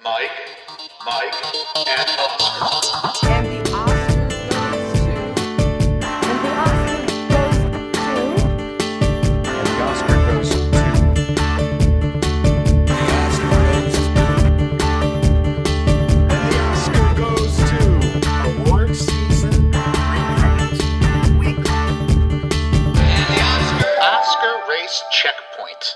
Mike, and Oscar. And the Oscar goes to... And the Oscar goes to... And the Oscar goes to... Award season week. And the Oscar race checkpoint.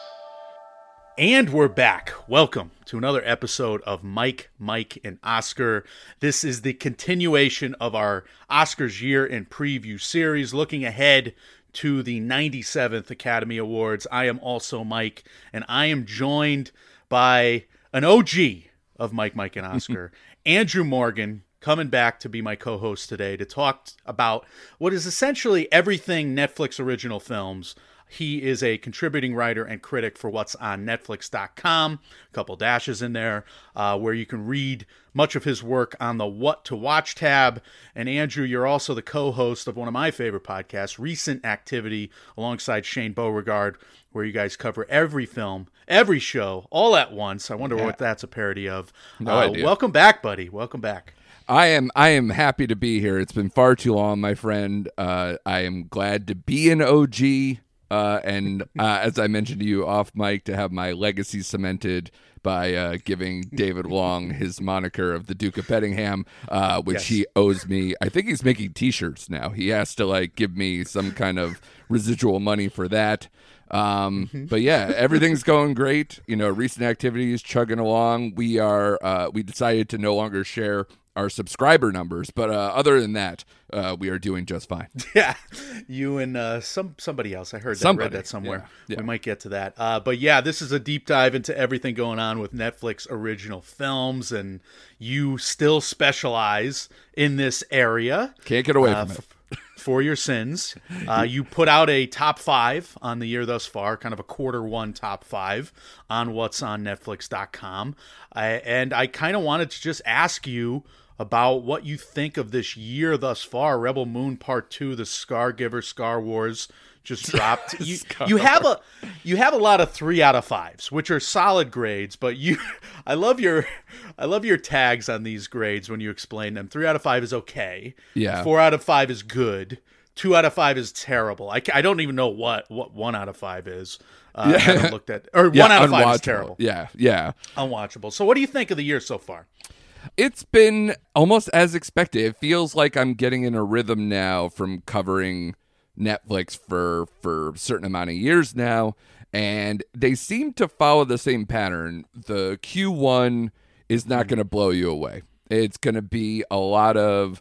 And we're back. Welcome to another episode of Mike, and Oscar. This is the continuation of our Oscars Year in Preview series, looking ahead to the 97th Academy Awards. I am also Mike, and I am joined by an OG of Mike, and Oscar, Andrew Morgan, coming back to be my co-host today to talk about what is essentially everything Netflix original films. He is a contributing writer and critic for what's on Netflix.com, a couple dashes in there, where you can read much of his work on the What to Watch tab. And Andrew, you're also the co-host of one of my favorite podcasts, Recent Activity, alongside Shane Beauregard, where you guys cover every film, every show, all at once. I wonder what that's a parody of. No idea. Welcome back, buddy. Welcome back. I am happy to be here. It's been far too long, my friend. I am glad to be an OG. And as I mentioned to you off mic, to have my legacy cemented by giving David Long his moniker of the Duke of Bettingham, which he owes me. I think he's making T-shirts now. He has to give me some kind of residual money for that. But yeah, everything's going great. Recent Activities chugging along. We decided to no longer share our subscriber numbers, but other than that, we are doing just fine. Yeah, you and somebody else. I heard that, read that somewhere. Yeah. We might get to that. But yeah, this is a deep dive into everything going on with Netflix original films, and you still specialize in this area. Can't get away from it. For your sins. You put out a top 5 on the year thus far, kind of a quarter one top 5 on what's on Netflix.com. And I kind of wanted to just ask you about what you think of this year thus far. Rebel Moon Part 2, The Scargiver, Scar Wars just dropped. You have a lot of 3 out of 5s, which are solid grades, but I love your tags on these grades when you explain them. 3 out of 5 is okay. Yeah. 4 out of 5 is good. 2 out of 5 is terrible. I don't even know what 1 out of 5 is. I haven't looked at, or 1 out of 5 is terrible. Yeah. Unwatchable. So what do you think of the year so far? It's been almost as expected. It feels like I'm getting in a rhythm now from covering Netflix for a certain amount of years now, and they seem to follow the same pattern. The Q1 is not going to blow you away. It's going to be a lot of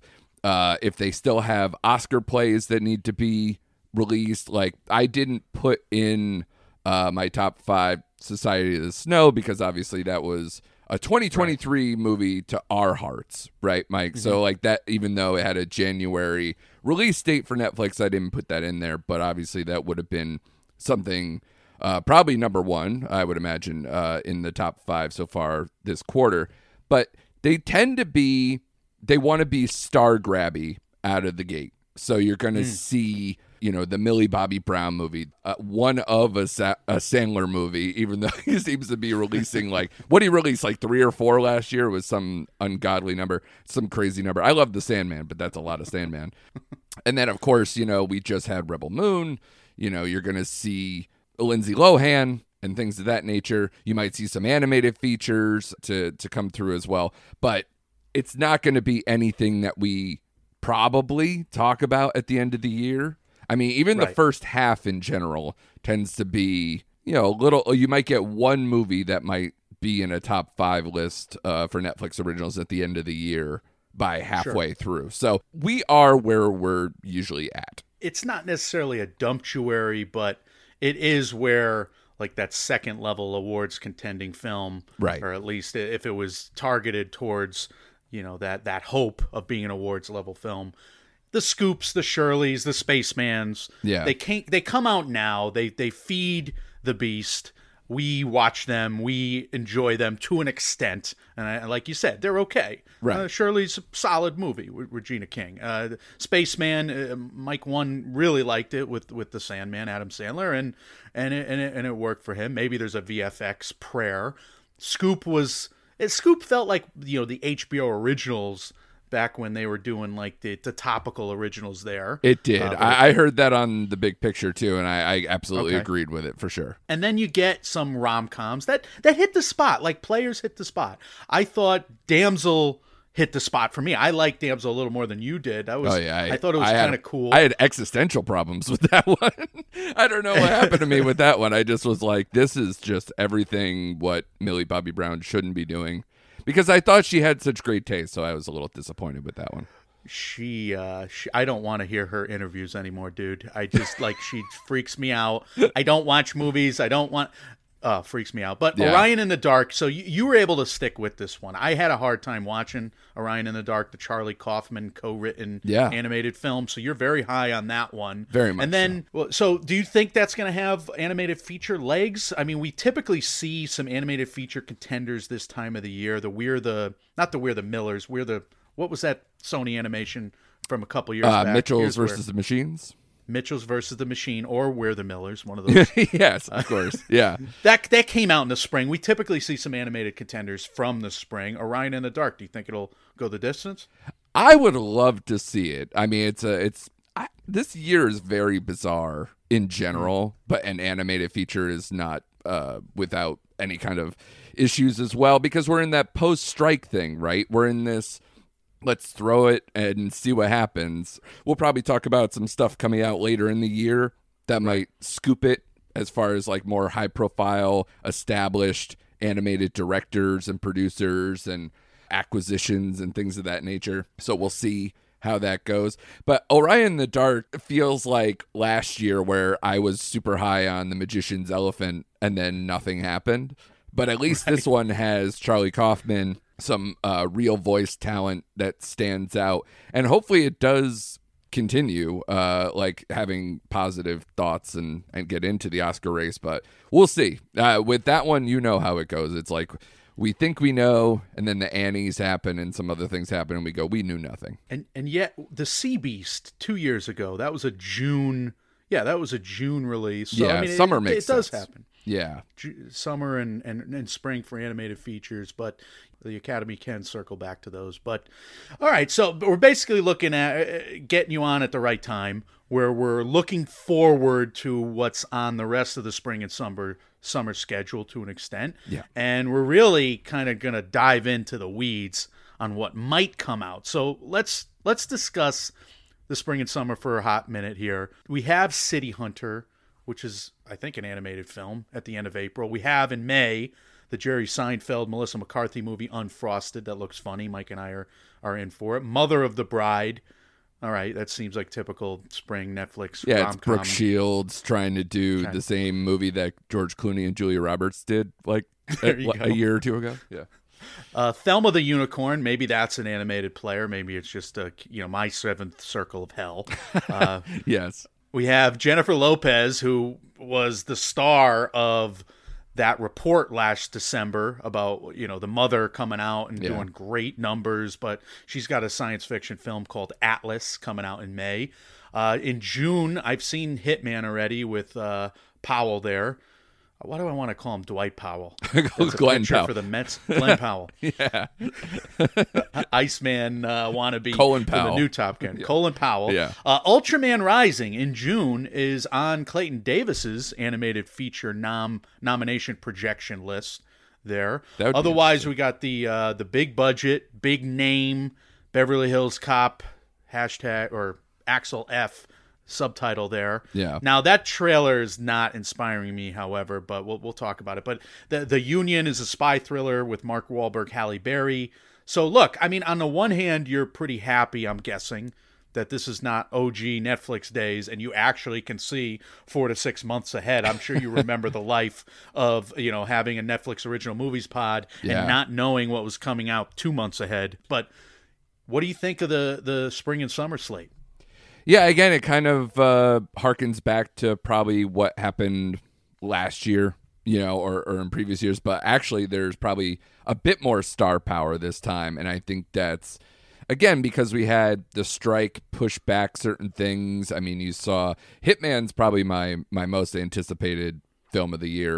if they still have Oscar plays that need to be released. Like, I didn't put in my top 5 Society of the Snow because obviously that was a 2023 movie to our hearts, right, Mike? Mm-hmm. So that, even though it had a January release date for Netflix, I didn't put that in there, but obviously that would have been something probably number 1, I would imagine, in the top 5 so far this quarter. But they tend to be, they want to be star grabby out of the gate. So you're going to see, the Millie Bobby Brown movie, one of a Sandler movie, even though he seems to be releasing what he released 3 or 4 last year was some ungodly number, some crazy number. I love The Sandman, but that's a lot of Sandman. And then, of course, we just had Rebel Moon. You're going to see Lindsay Lohan and things of that nature. You might see some animated features to come through as well. But it's not going to be anything that we probably talk about at the end of the year. I mean, even the first half in general tends to be, a little, you might get one movie that might be in a top 5 list for Netflix originals at the end of the year by halfway through. So we are where we're usually at. It's not necessarily a dumptuary, but it is where that second level awards contending film, right? Or at least if it was targeted towards, that hope of being an awards level film. The Scoops, the Shirleys, the Spacemans, they come out now. They feed the beast. We watch them. We enjoy them to an extent. And like you said, they're okay. Right. Shirley's a solid movie with Regina King. Spaceman, Mike 1 really liked it with the Sandman, Adam Sandler, and it worked for him. Maybe there's a VFX prayer. Scoop was Scoop felt like, the HBO originals back when they were doing like the topical originals there. It did. But- I heard that on The Big Picture too, and I absolutely Okay. agreed with it for sure. And then you get some rom-coms that hit the spot, like Players hit the spot. I thought Damsel hit the spot for me. I liked Damsel a little more than you did. I thought it was kind of cool. I had existential problems with that one. I don't know what happened to me with that one. I just was like, this is just everything what Millie Bobby Brown shouldn't be doing. Because I thought she had such great taste, so I was a little disappointed with that one. She I don't want to hear her interviews anymore, dude. I just like she freaks me out. I don't watch movies. I don't want freaks me out. But Yeah. Orion in the Dark, so you were able to stick with this one. I had a hard time watching Orion in the Dark, the Charlie Kaufman co-written animated film. So you're very high on that one. Very much And then so do you think that's going to have animated feature legs? I mean, we typically see some animated feature contenders this time of the year. Not the We're the Millers, what was that Sony animation from a couple years back? Mitchell's Here's where- versus the Machines. Mitchell's versus the Machine, or We're the Millers, one of those. Yes, of course. Yeah. That came out in the spring. We typically see some animated contenders from the spring. Orion in the Dark, do you think it'll go the distance? I would love to see it. I mean, this year is very bizarre in general, but an animated feature is not without any kind of issues as well, because we're in that post-strike thing, right? We're in this, let's throw it and see what happens. We'll probably talk about some stuff coming out later in the year that might scoop it as far as like more high-profile, established animated directors and producers and acquisitions and things of that nature. So we'll see how that goes. But Orion in the Dark feels like last year where I was super high on The Magician's Elephant and then nothing happened. But at least this one has Charlie Kaufman, some real voice talent that stands out. And hopefully it does continue like having positive thoughts and get into the Oscar race. But we'll see. With that one, you know how it goes. It's like we think we know, and then the Annies happen and some other things happen, and we go, we knew nothing. And yet the Sea Beast 2 years ago, that was a June release. So, Yeah, I mean, summer it makes does sense. happen. Yeah. Summer and spring for animated features, but the Academy can circle back to those. But all right, so we're basically looking at getting you on at the right time, where we're looking forward to what's on the rest of the spring and summer schedule to an extent. Yeah. And we're really kind of going to dive into the weeds on what might come out. So let's discuss the spring and summer for a hot minute here. We have City Hunter, which is, I think, an animated film at the end of April. We have in May the Jerry Seinfeld, Melissa McCarthy movie Unfrosted. That looks funny. Mike and I are in for it. Mother of the Bride. All right, that seems like typical spring Netflix Yeah, it's rom-com. Brooke Shields trying to do the same movie that George Clooney and Julia Roberts did like There you go. a year or two ago. Yeah. Thelma the Unicorn. Maybe that's an animated player. Maybe it's just my seventh circle of hell. Yes. We have Jennifer Lopez, who was the star of that report last December about, the mother coming out and doing great numbers, but she's got a science fiction film called Atlas coming out in May. In June, I've seen Hitman already with Powell there. Why do I want to call him Dwight Powell? That's a Glenn pitcher Powell. for the Mets. Glenn Powell. Yeah. Iceman wannabe Colin from the Powell. new Top Gun. Colin Powell. Yeah. Ultraman Rising in June is on Clayton Davis's animated feature nomination projection list there. That would be Otherwise, we got the big budget, big name, Beverly Hills Cop hashtag or Axel F subtitle there. Yeah. Now that trailer is not inspiring me, however, but we'll talk about it. But the Union is a spy thriller with Mark Wahlberg, Halle Berry. So look, I mean, on the one hand, you're pretty happy, I'm guessing, that this is not OG Netflix days and you actually can see 4 to 6 months ahead. I'm sure you remember the life of, having a Netflix original movies pod Yeah. and not knowing what was coming out 2 months ahead. But what do you think of the spring and summer slate? Yeah, again, it kind of harkens back to probably what happened last year, or in previous years. But actually, there's probably a bit more star power this time. And I think that's, again, because we had the strike push back certain things. I mean, you saw Hitman's probably my most anticipated film of the year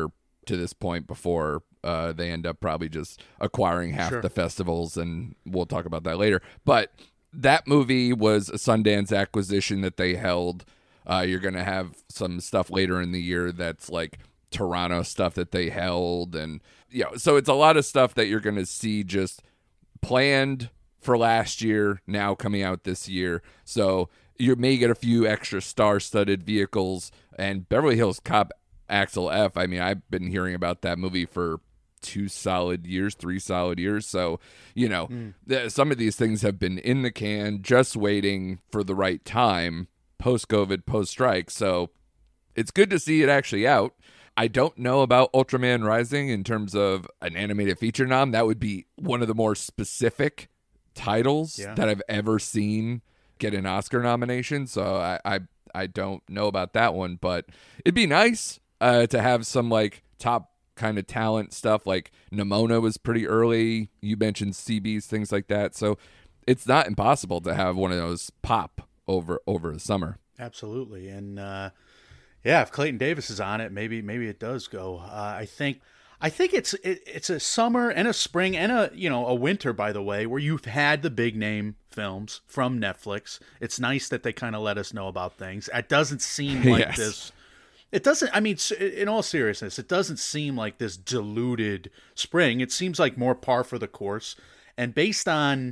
to this point before they end up probably just acquiring half Sure. the festivals, and we'll talk about that later. But that movie was a Sundance acquisition that they held. You're going to have some stuff later in the year that's like Toronto stuff that they held. And, so it's a lot of stuff that you're going to see just planned for last year, now coming out this year. So you may get a few extra star-studded vehicles. And Beverly Hills Cop Axel F, I mean, I've been hearing about that movie for 3 solid years. So, some of these things have been in the can, just waiting for the right time, post-COVID, post-strike. So it's good to see it actually out. I don't know about Ultraman Rising in terms of an animated feature nom. That would be one of the more specific titles that I've ever seen get an Oscar nomination. So I don't know about that one, but it'd be nice to have some like top kind of talent stuff. Like Nimona was pretty early. You mentioned CBs, things like that. So it's not impossible to have one of those pop over the summer. Absolutely. And if Clayton Davis is on it, maybe it does go. I think it's a summer and a spring and a winter, by the way, where you've had the big name films from Netflix. It's nice that they kind of let us know about things. It doesn't seem like Yes. this. It doesn't. I mean, in all seriousness, it doesn't seem like this diluted spring. It seems like more par for the course. And based on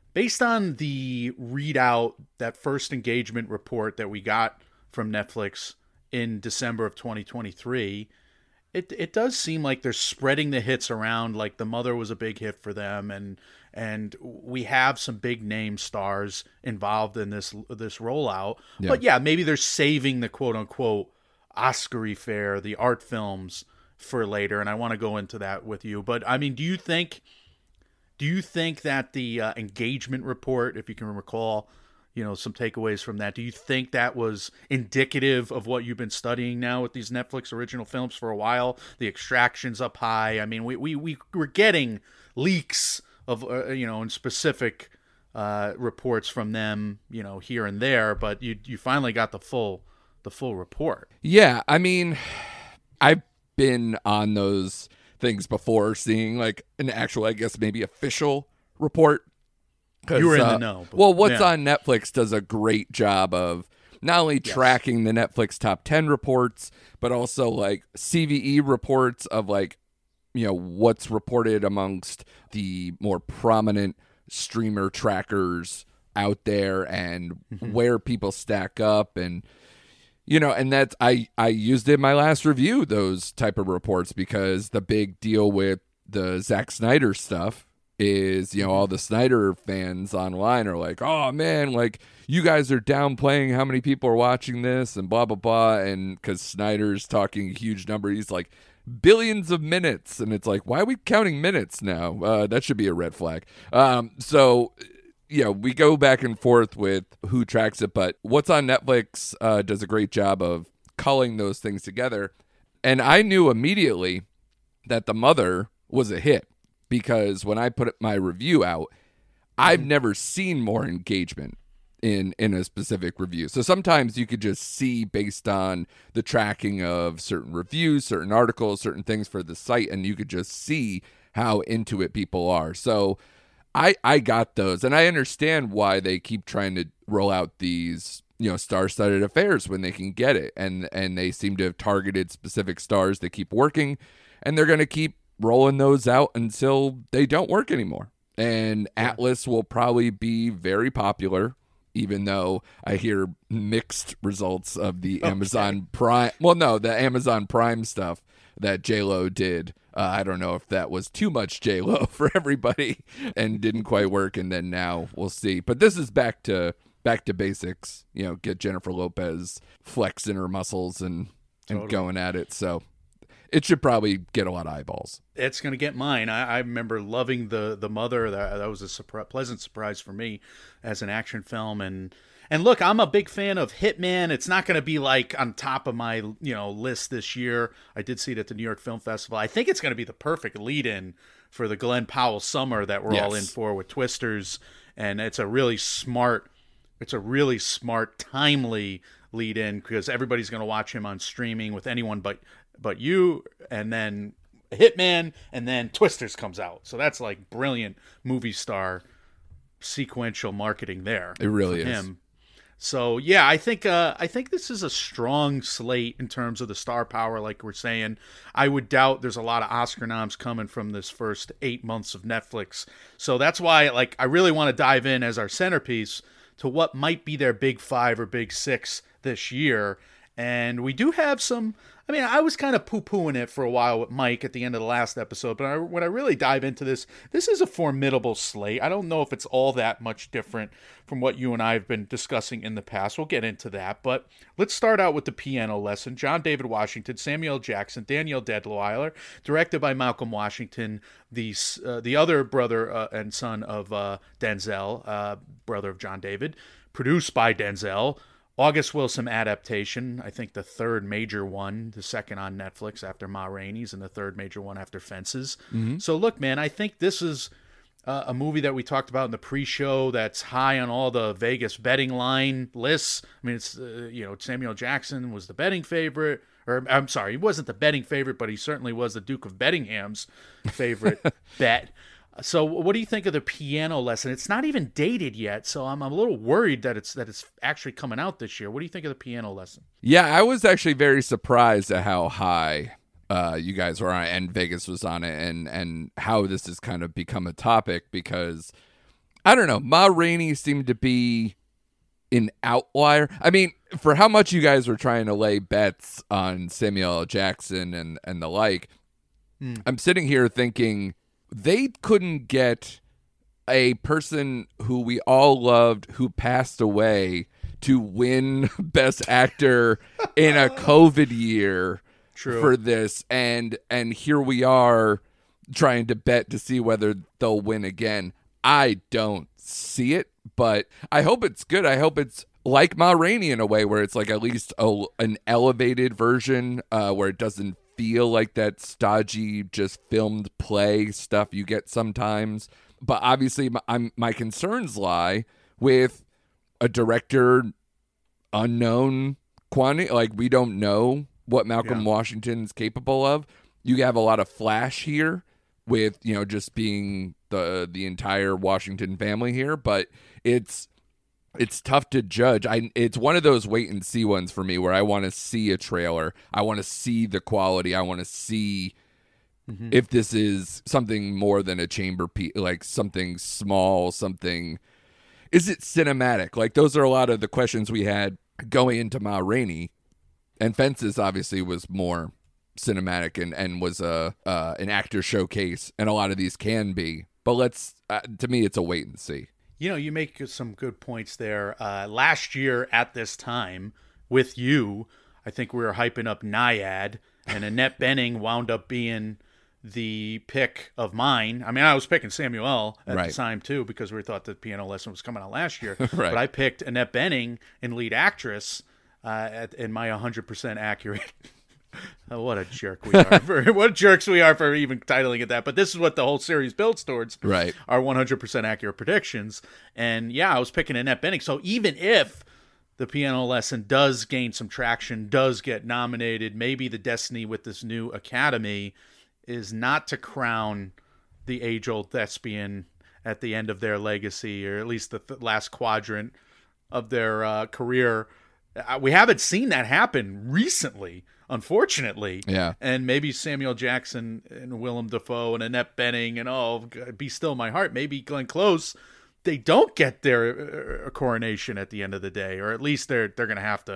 the readout, that first engagement report that we got from Netflix in December of 2023, it does seem like they're spreading the hits around. Like The Mother was a big hit for them, and we have some big name stars involved in this rollout. Yeah. But maybe they're saving the quote unquote Oscar-y fare, the art films, for later, and I want to go into that with you. But I mean, do you think that the engagement report, if you can recall, some takeaways from that, do you think that was indicative of what you've been studying now with these Netflix original films for a while? The Extraction's up high. I mean, we're getting leaks of and specific reports from them, here and there, but you finally got the full report. Yeah, I mean, I've been on those things before, seeing like an actual, I guess maybe official report. You were in the know. But, Well, what's on Netflix does a great job of not only tracking the Netflix top 10 reports, but also like CVE reports of like, what's reported amongst the more prominent streamer trackers out there and where people stack up. And, and that's, I used it in my last review, those type of reports, because the big deal with the Zack Snyder stuff is, all the Snyder fans online are like, oh man, like you guys are downplaying how many people are watching this and blah, blah, blah. And because Snyder's talking a huge number, he's like billions of minutes. And it's like, why are we counting minutes now? That should be a red flag. So we go back and forth with who tracks it, but what's on Netflix does a great job of culling those things together. And I knew immediately that The Mother was a hit, because when I put my review out, I've never seen more engagement in a specific review. So sometimes you could just see based on the tracking of certain reviews, certain articles, certain things for the site, and you could just see how into it people are. So I got those, and I understand why they keep trying to roll out these star-studded affairs when they can get it, and they seem to have targeted specific stars that keep working, and they're going to keep rolling those out until they don't work anymore. And Atlas will probably be very popular, even though I hear mixed results of the Amazon Prime. Well, no, the Amazon Prime stuff that J-Lo did. I don't know if that was too much J-Lo for everybody and didn't quite work. And then now we'll see. But this is back to basics. Get Jennifer Lopez flexing her muscles and going at it. So it should probably get a lot of eyeballs. It's going to get mine. I remember loving the Mother. That was a pleasant surprise for me as an action film. And look, I'm a big fan of Hitman. It's not going to be like on top of my list this year. I did see it at the New York Film Festival. I think it's going to be the perfect lead-in for the Glenn Powell summer that we're all in for with Twisters. And it's a really smart, timely lead-in, because everybody's going to watch him on streaming with anyone but But You, and then Hitman, and then Twisters comes out. So that's like brilliant movie star sequential marketing there. It really for is. him. So yeah, I think this is a strong slate in terms of the star power. Like we're saying, I would doubt there's a lot of Oscar noms coming from this first 8 months of Netflix. So that's why, like, I really want to dive in as our centerpiece to what might be their big 5 or big 6 this year. And we do have some. I mean, I was kind of poo-pooing it for a while with Mike at the end of the last episode, but when I really dive into this is a formidable slate. I don't know if it's all that much different from what you and I have been discussing in the past. We'll get into that, but let's start out with The Piano Lesson. John David Washington, Samuel L. Jackson, Danielle Deadwyler, directed by Malcolm Washington, the other brother and son of Denzel, brother of John David, produced by Denzel. August Wilson adaptation, I think the third major one, the second on Netflix after Ma Rainey's, and the third major one after Fences. So look, man, I think this is a movie that we talked about in the pre-show that's high on all the Vegas betting line lists. I mean, it's Samuel Jackson was the betting favorite, or I'm sorry, he wasn't the betting favorite, but he certainly was the Duke of Bettingham's favorite bet. So what do you think of The Piano Lesson? It's not even dated yet, so I'm a little worried that it's actually coming out this year. What do you think of The Piano Lesson? Yeah, I was actually very surprised at how high you guys were on it, and Vegas was on it, and how this has kind of become a topic, because, I don't know, Ma Rainey seemed to be an outlier. I mean, for how much you guys were trying to lay bets on Samuel L. Jackson and the like, I'm sitting here thinking they couldn't get a person who we all loved who passed away to win Best Actor in a COVID year for this, and here we are trying to bet to see whether they'll win again. I don't see it, but I hope it's good. I hope it's like Ma Rainey in a way where it's like at least an elevated version where it doesn't feel like that stodgy, just filmed play stuff you get sometimes. But obviously, my concerns lie with a director unknown quantity. Like, we don't know what Malcolm Washington's capable of. You have a lot of flash here with, just being the entire Washington family here, but it's tough to judge. It's one of those wait and see ones for me where I want to see a trailer. I want to see the quality. I want to see if this is something more than a chamber piece, like something small, something. Is it cinematic? Like, those are a lot of the questions we had going into Ma Rainey, and Fences obviously was more cinematic and was an actor showcase, and a lot of these can be. But to me, it's a wait and see. You make some good points there. Last year at this time with you, I think we were hyping up Nyad, and Annette Bening wound up being the pick of mine. I mean, I was picking Samuel at the time too, because we thought the Piano Lesson was coming out last year. But I picked Annette Bening in lead actress in my 100% accurate. Oh, what a jerk we are! What jerks we are for even titling it that. But this is what the whole series builds towards: our 100% accurate predictions. And yeah, I was picking Annette Bening. So even if the Piano Lesson does gain some traction, does get nominated, maybe the destiny with this new Academy is not to crown the age-old thespian at the end of their legacy, or at least the last quadrant of their career. We haven't seen that happen recently, unfortunately. Yeah. And maybe Samuel Jackson and Willem Dafoe and Annette Bening and Be Still My Heart, maybe Glenn Close, they don't get their coronation at the end of the day, or at least they're going to have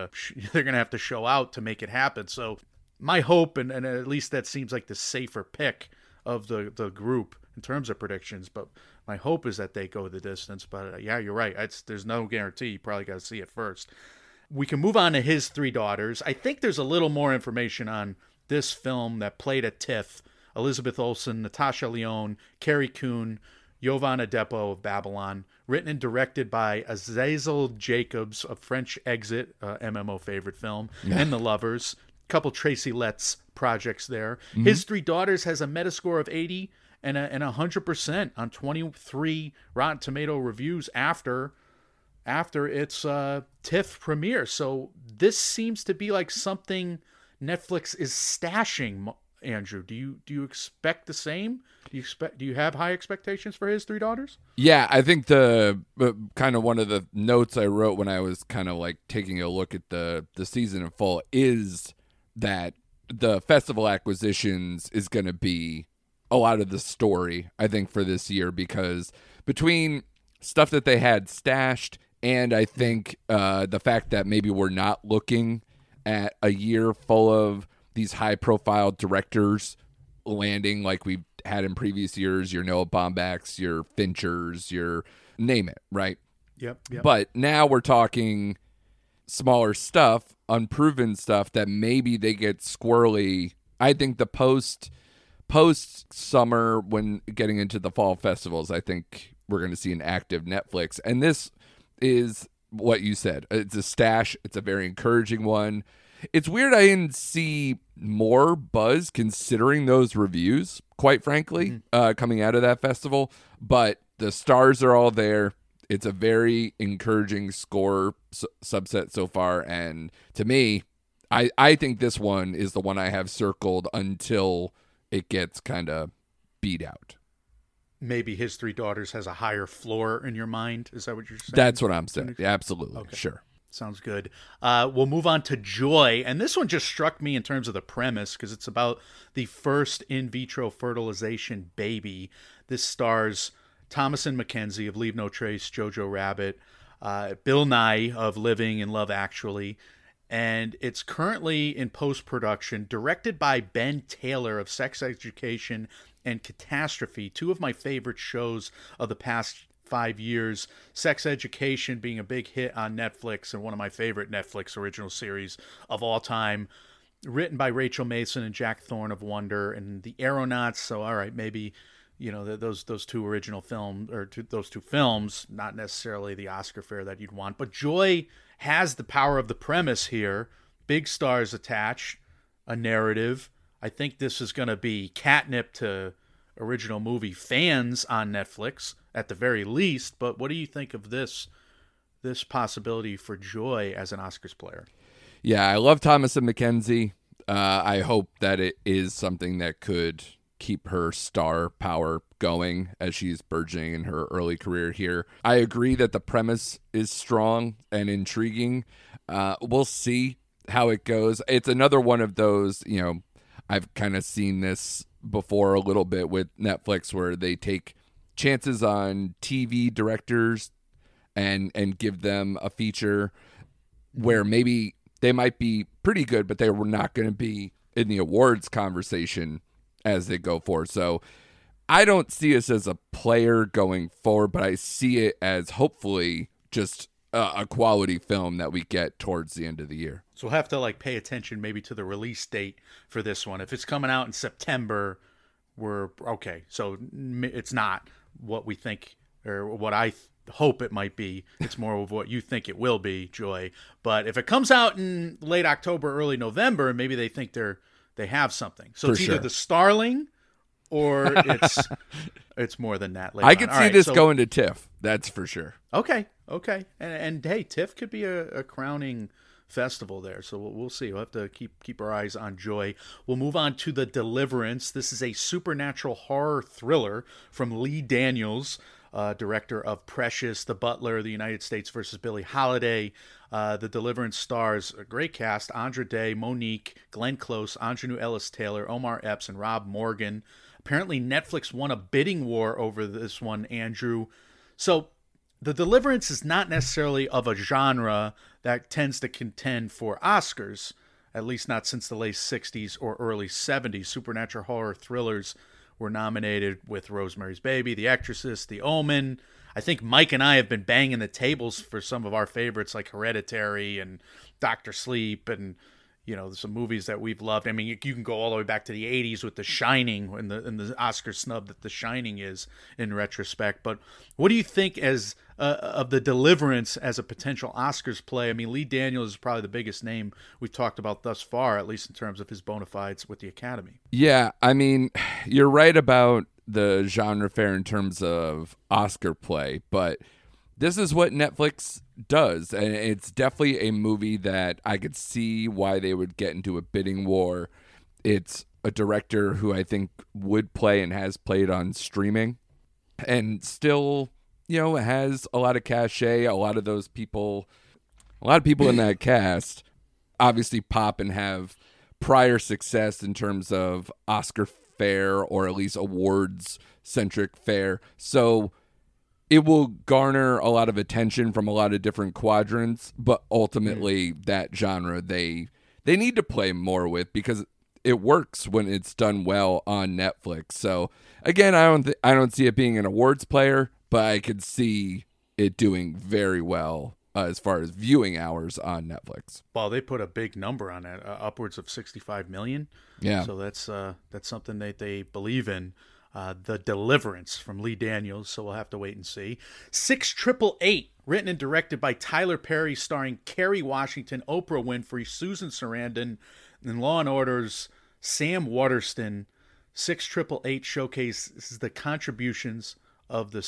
to show out to make it happen. So my hope, and at least that seems like the safer pick of the group in terms of predictions, but my hope is that they go the distance. But yeah, you're right. There's no guarantee. You probably got to see it first. We can move on to His Three Daughters. I think there's a little more information on this film that played at TIFF. Elizabeth Olsen, Natasha Lyonne, Carrie Coon, Jovan Adepo of Babylon. Written and directed by Azazel Jacobs of French Exit, MMO favorite film, and The Lovers. Couple Tracy Letts projects there. His Three Daughters has a Metascore of 80 and 100% on 23 Rotten Tomato reviews after its TIFF premiere. So this seems to be like something Netflix is stashing. Andrew, do you expect the same? Do you have high expectations for his Three Daughters? Yeah, I think the kind of one of the notes I wrote when I was kind of like taking a look at the season in full is that the festival acquisitions is going to be a lot of the story, I think, for this year, because between stuff that they had stashed and I think the fact that maybe we're not looking at a year full of these high-profile directors landing like we've had in previous years, your Noah Baumbachs, your Finchers, your name it, right? Yep. But now we're talking smaller stuff, unproven stuff that maybe they get squirrely. I think the post summer, when getting into the fall festivals, I think we're going to see an active Netflix. And this is what you said. It's a stash. It's a very encouraging one. It's weird I didn't see more buzz considering those reviews, quite frankly, coming out of that festival. But the stars are all there. It's a very encouraging score subset so far. And to me, I think this one is the one I have circled until it gets kind of beat out. Maybe his Three Daughters has a higher floor in your mind. Is that what you're saying? That's what I'm saying. Yeah, absolutely. Okay. Sure. Sounds good. We'll move on to Joy. And this one just struck me in terms of the premise because it's about the first in vitro fertilization baby. This stars Thomasin McKenzie of Leave No Trace, Jojo Rabbit, Bill Nye of Living and Love Actually. And it's currently in post-production, directed by Ben Taylor of Sex Education and Catastrophe, two of my favorite shows of the past 5 years. Sex Education being a big hit on Netflix and one of my favorite Netflix original series of all time, written by Rachel Mason and Jack Thorne of Wonder, and The Aeronauts. So all right, maybe those two original films, or those two films, not necessarily the Oscar fare that you'd want, but Joy has the power of the premise here. Big stars attached, a narrative. I think this is going to be catnip to original movie fans on Netflix at the very least. But what do you think of this possibility for Joy as an Oscars player? Yeah, I love Thomasin McKenzie. I hope that it is something that could keep her star power going as she's burgeoning in her early career here. I agree that the premise is strong and intriguing. We'll see how it goes. It's another one of those, I've kind of seen this before a little bit with Netflix where they take chances on TV directors and give them a feature where maybe they might be pretty good, but they were not going to be in the awards conversation as they go forward. So I don't see us as a player going forward, but I see it as hopefully just a quality film that we get towards the end of the year. So we'll have to pay attention maybe to the release date for this one. If it's coming out in September, we're okay. So it's not what we think or what I hope it might be. It's more of what you think it will be, Joy. But if it comes out in late October, early November, maybe they think they have something. So it's either the Starling or it's more than that. I could see this going to TIFF. That's for sure. Okay. And hey, TIFF could be a crowning festival there. So we'll see. We'll have to keep our eyes on Joy. We'll move on to The Deliverance. This is a supernatural horror thriller from Lee Daniels, director of Precious, The Butler, The United States versus Billie Holiday. The Deliverance stars a great cast: Andra Day, Monique, Glenn Close, Anjanou Ellis-Taylor, Omar Epps, and Rob Morgan. Apparently Netflix won a bidding war over this one, Andrew. So The Deliverance is not necessarily of a genre that tends to contend for Oscars, at least not since the late 60s or early 70s. Supernatural horror thrillers were nominated with Rosemary's Baby, The Exorcist, The Omen. I think Mike and I have been banging the tables for some of our favorites like Hereditary and Dr. Sleep and some movies that we've loved. I mean, you can go all the way back to the 80s with The Shining and the Oscar snub that The Shining is in retrospect. But what do you think as of The Deliverance as a potential Oscars play? I mean, Lee Daniels is probably the biggest name we've talked about thus far, at least in terms of his bona fides with the Academy. Yeah, I mean, you're right about the genre fair in terms of Oscar play, but this is what Netflix does, and it's definitely a movie that I could see why they would get into a bidding war. It's a director who I think would play and has played on streaming, and still, has a lot of cachet. A lot of people in that cast obviously pop and have prior success in terms of Oscar fare, or at least awards centric fare. So it will garner a lot of attention from a lot of different quadrants, but ultimately that genre they need to play more with, because it works when it's done well on Netflix. So again, I don't see it being an awards player, but I could see it doing very well as far as viewing hours on Netflix. Well, they put a big number on that, upwards of 65 million. Yeah. So that's something that they believe in. The Deliverance from Lee Daniels, so we'll have to wait and see. 6888, written and directed by Tyler Perry, starring Kerry Washington, Oprah Winfrey, Susan Sarandon, and Law & Order's Sam Waterston. 6888 showcases the contributions of the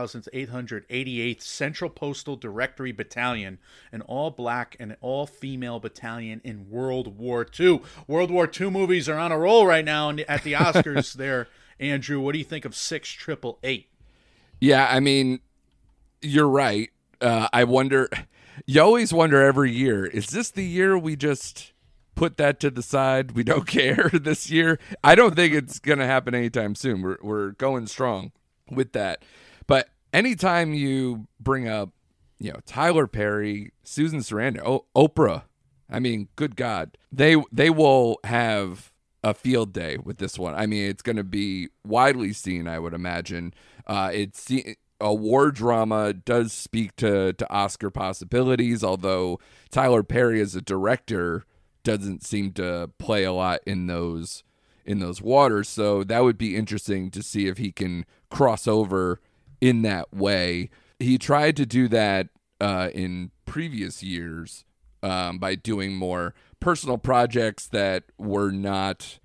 6,888th Central Postal Directory Battalion, an all-black and all-female battalion in World War II. World War II movies are on a roll right now at the Oscars there. Andrew, what do you think of 6888? Yeah, I mean, you're right. I wonder, you always wonder every year, is this the year we just put that to the side? We don't care this year? I don't think it's going to happen anytime soon. We're going strong with that. But anytime you bring up, Tyler Perry, Susan Sarandon, Oprah, I mean, good God, they will have a field day with this one. I mean, it's going to be widely seen, I would imagine. A war drama does speak to Oscar possibilities, although Tyler Perry as a director doesn't seem to play a lot in those waters. So that would be interesting to see if he can cross over in that way. He tried to do that in previous years by doing more personal projects that were not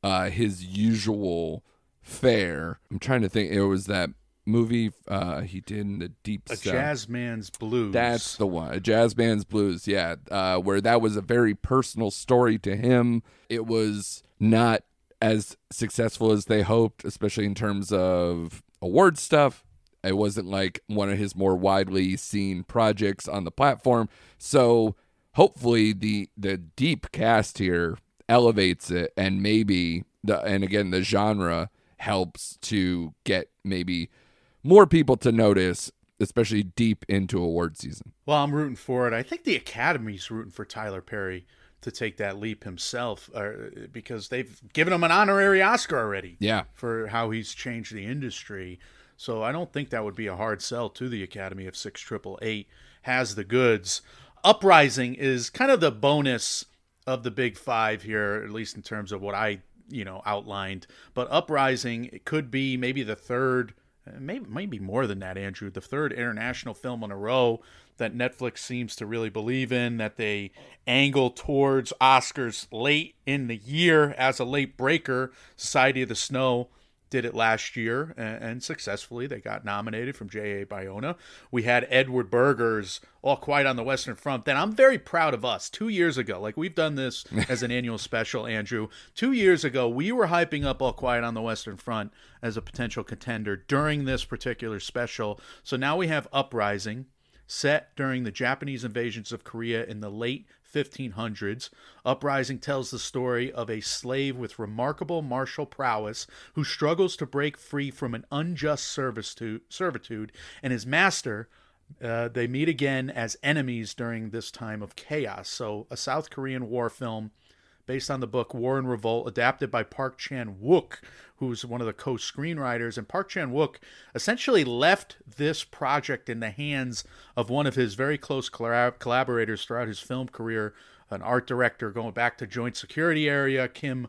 his usual fare. I'm trying to think. It was that movie he did in the Deep South. Jazz Man's Blues. That's the one. A Jazz Man's Blues, yeah. Where that was a very personal story to him. It was not as successful as they hoped, especially in terms of award stuff. It wasn't like one of his more widely seen projects on the platform. So hopefully the deep cast here elevates it, and maybe the genre helps to get maybe more people to notice, especially deep into award season. Well, I'm rooting for it. I think the Academy's rooting for Tyler Perry to take that leap himself, because they've given him an honorary Oscar already. Yeah, for how he's changed the industry. So I don't think that would be a hard sell to the Academy if 6888 has the goods. Uprising is kind of the bonus of the big five here, at least in terms of what I outlined. But Uprising, it could be maybe the third, maybe more than that, Andrew, the third international film in a row that Netflix seems to really believe in, that they angle towards Oscars late in the year as a late breaker. Society of the Snow did it last year, and successfully. They got nominated from J.A. Bayona. We had Edward Berger's All Quiet on the Western Front. Then I'm very proud of us. 2 years ago, like we've done this as an annual special, Andrew. 2 years ago, we were hyping up All Quiet on the Western Front as a potential contender during this particular special. So now we have Uprising, set during the Japanese invasions of Korea in the late 1500s. Uprising tells the story of a slave with remarkable martial prowess who struggles to break free from an unjust servitude, and his master. They meet again as enemies during this time of chaos. So a South Korean war film based on the book War and Revolt, adapted by Park Chan-wook, who's one of the co-screenwriters. And Park Chan-wook essentially left this project in the hands of one of his very close collaborators throughout his film career, an art director going back to Joint Security Area, Kim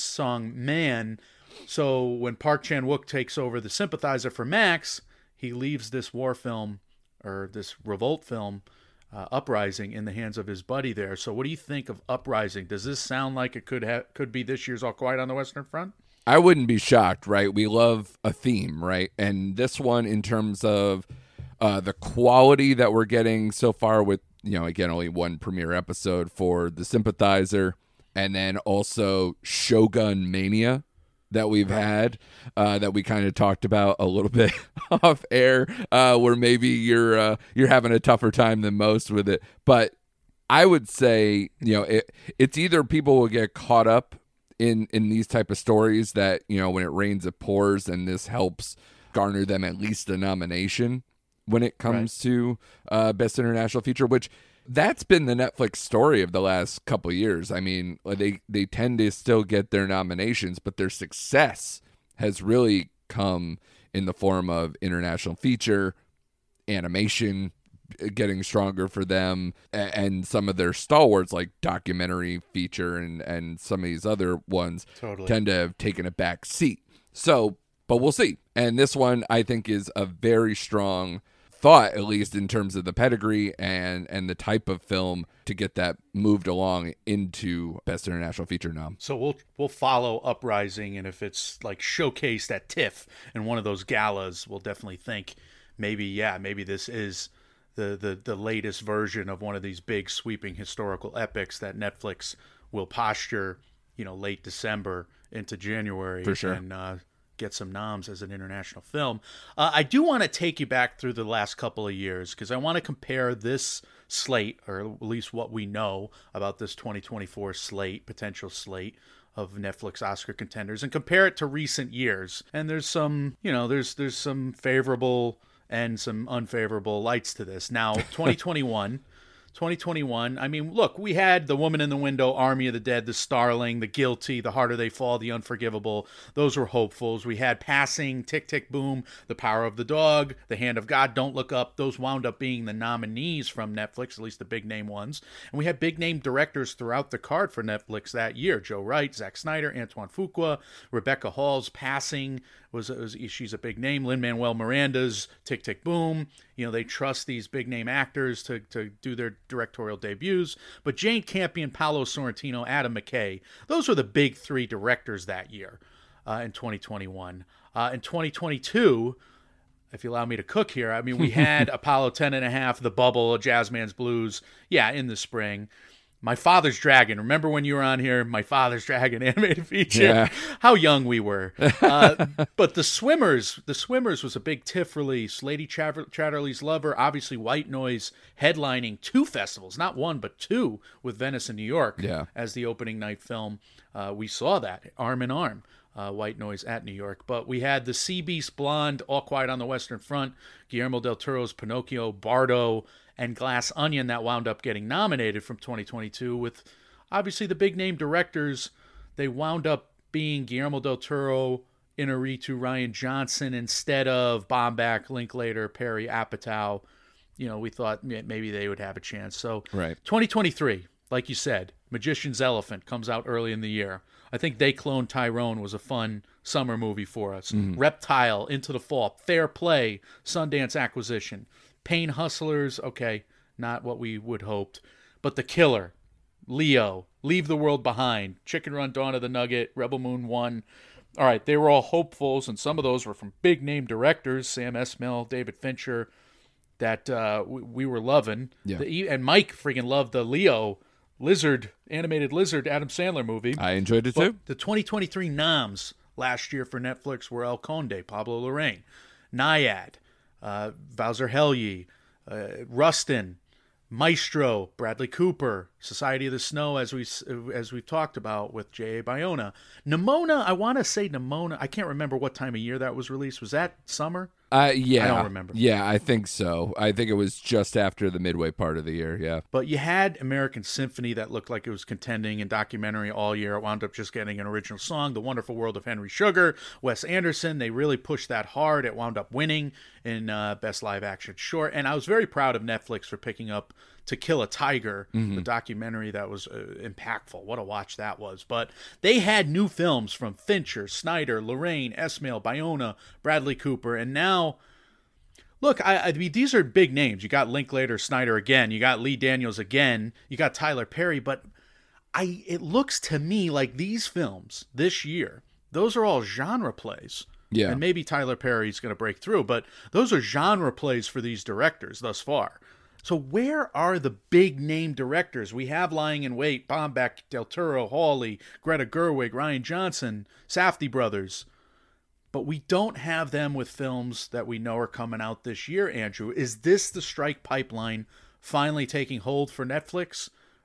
Sung-man. So when Park Chan-wook takes over the sympathizer for Max, he leaves this war film, or this revolt film, Uprising, in the hands of his buddy there. So what do you think of Uprising? Does this sound like it could be this year's All Quiet on the Western Front? I wouldn't be shocked, right? We love a theme, right? And this one, in terms of the quality that we're getting so far with, again, only one premiere episode for The Sympathizer, and then also Shogun Mania that we've had, that we kind of talked about a little bit off air, where maybe you're having a tougher time than most with it. But I would say, it's either people will get caught up in these type of stories that, when it rains, it pours, and this helps garner them at least a nomination when it comes to Best International Feature, which that's been the Netflix story of the last couple of years. I mean, they tend to still get their nominations, but their success has really come in the form of international feature, animation getting stronger for them, and some of their stalwarts like documentary feature and some of these other ones tend to have taken a back seat. So, but we'll see. And this one, I think, is a very strong thought, at least in terms of the pedigree and the type of film to get that moved along into Best International Feature nom. So we'll follow Uprising, and if it's like showcased at TIFF in one of those galas, we'll definitely think maybe this is the latest version of one of these big sweeping historical epics that Netflix will posture, late December into January. For sure. And get some noms as an international film. I do want to take you back through the last couple of years, because I want to compare this slate, or at least what we know about this 2024 potential slate of Netflix Oscar contenders, and compare it to recent years. And there's some, there's some favorable and some unfavorable lights to this. Now, 2021, I mean, look, we had The Woman in the Window, Army of the Dead, The Starling, The Guilty, The Harder They Fall, The Unforgivable. Those were hopefuls. We had Passing, Tick, Tick, Boom, The Power of the Dog, The Hand of God, Don't Look Up. Those wound up being the nominees from Netflix, at least the big name ones. And we had big name directors throughout the card for Netflix that year. Joe Wright, Zack Snyder, Antoine Fuqua, Rebecca Hall's Passing she's a big name. Lin-Manuel Miranda's Tick, Tick, Boom. They trust these big name actors to do their directorial debuts. But Jane Campion, Paolo Sorrentino, Adam McKay, those were the big three directors that year in 2021. In 2022, if you allow me to cook here, I mean, we had Apollo 10.5, The Bubble, Jazzman's Blues, in the spring. My Father's Dragon. Remember when you were on here? My Father's Dragon animated feature. Yeah. How young we were. But The Swimmers was a big TIFF release. Lady Chatterley's Lover, obviously White Noise, headlining 2 festivals, not 1 but 2, with Venice and New York as the opening night film. We saw that arm in arm. White Noise at New York. But we had The Sea Beast, Blonde, All Quiet on the Western Front, Guillermo del Toro's Pinocchio, Bardo, and Glass Onion that wound up getting nominated from 2022, with obviously the big name directors. They wound up being Guillermo del Toro, Inarritu, Rian Johnson instead of Baumbach, Linklater, Perry, Apatow. We thought maybe they would have a chance. So 2023, like you said, Magician's Elephant comes out early in the year. I think They Cloned Tyrone was a fun summer movie for us. Reptile, Into the Fall, Fair Play, Sundance Acquisition, Pain Hustlers, okay, not what we would hoped. But The Killer, Leo, Leave the World Behind, Chicken Run, Dawn of the Nugget, Rebel Moon 1. All right, they were all hopefuls, and some of those were from big-name directors, Sam Esmail, David Fincher, that we were loving. Yeah. And Mike freaking loved the Leo animated lizard Adam Sandler movie. I enjoyed it too. The 2023 noms last year for Netflix were El Conde, Pablo Larraín, Naiad, Wowzer Helye, Rustin, Maestro, Bradley Cooper, Society of the Snow, as we've talked about with J.A. Bayona. Nimona, I want to say Nimona. I can't remember what time of year that was released. Was that summer? Yeah. I don't remember. Yeah, I think so. I think it was just after the midway part of the year, yeah. But you had American Symphony that looked like it was contending in documentary all year. It wound up just getting an original song, The Wonderful World of Henry Sugar. Wes Anderson, they really pushed that hard. It wound up winning in Best Live Action Short. And I was very proud of Netflix for picking up To Kill a Tiger, the documentary that was impactful. What a watch that was. But they had new films from Fincher, Snyder, Larraín, Esmail, Bayona, Bradley Cooper, and now, look, I mean, these are big names. You got Linklater, Snyder again. You got Lee Daniels again. You got Tyler Perry. But it looks to me like these films this year, those are all genre plays Yeah. And maybe Tyler Perry's going to break through, but those are genre plays for these directors thus far. So where are the big name directors? We have Lying in Wait, Baumbach, Del Toro, Hawley, Greta Gerwig, Ryan Johnson, Safdie brothers. But we don't have them with films that we know are coming out this year, Andrew. Is this the strike pipeline finally taking hold for Netflix?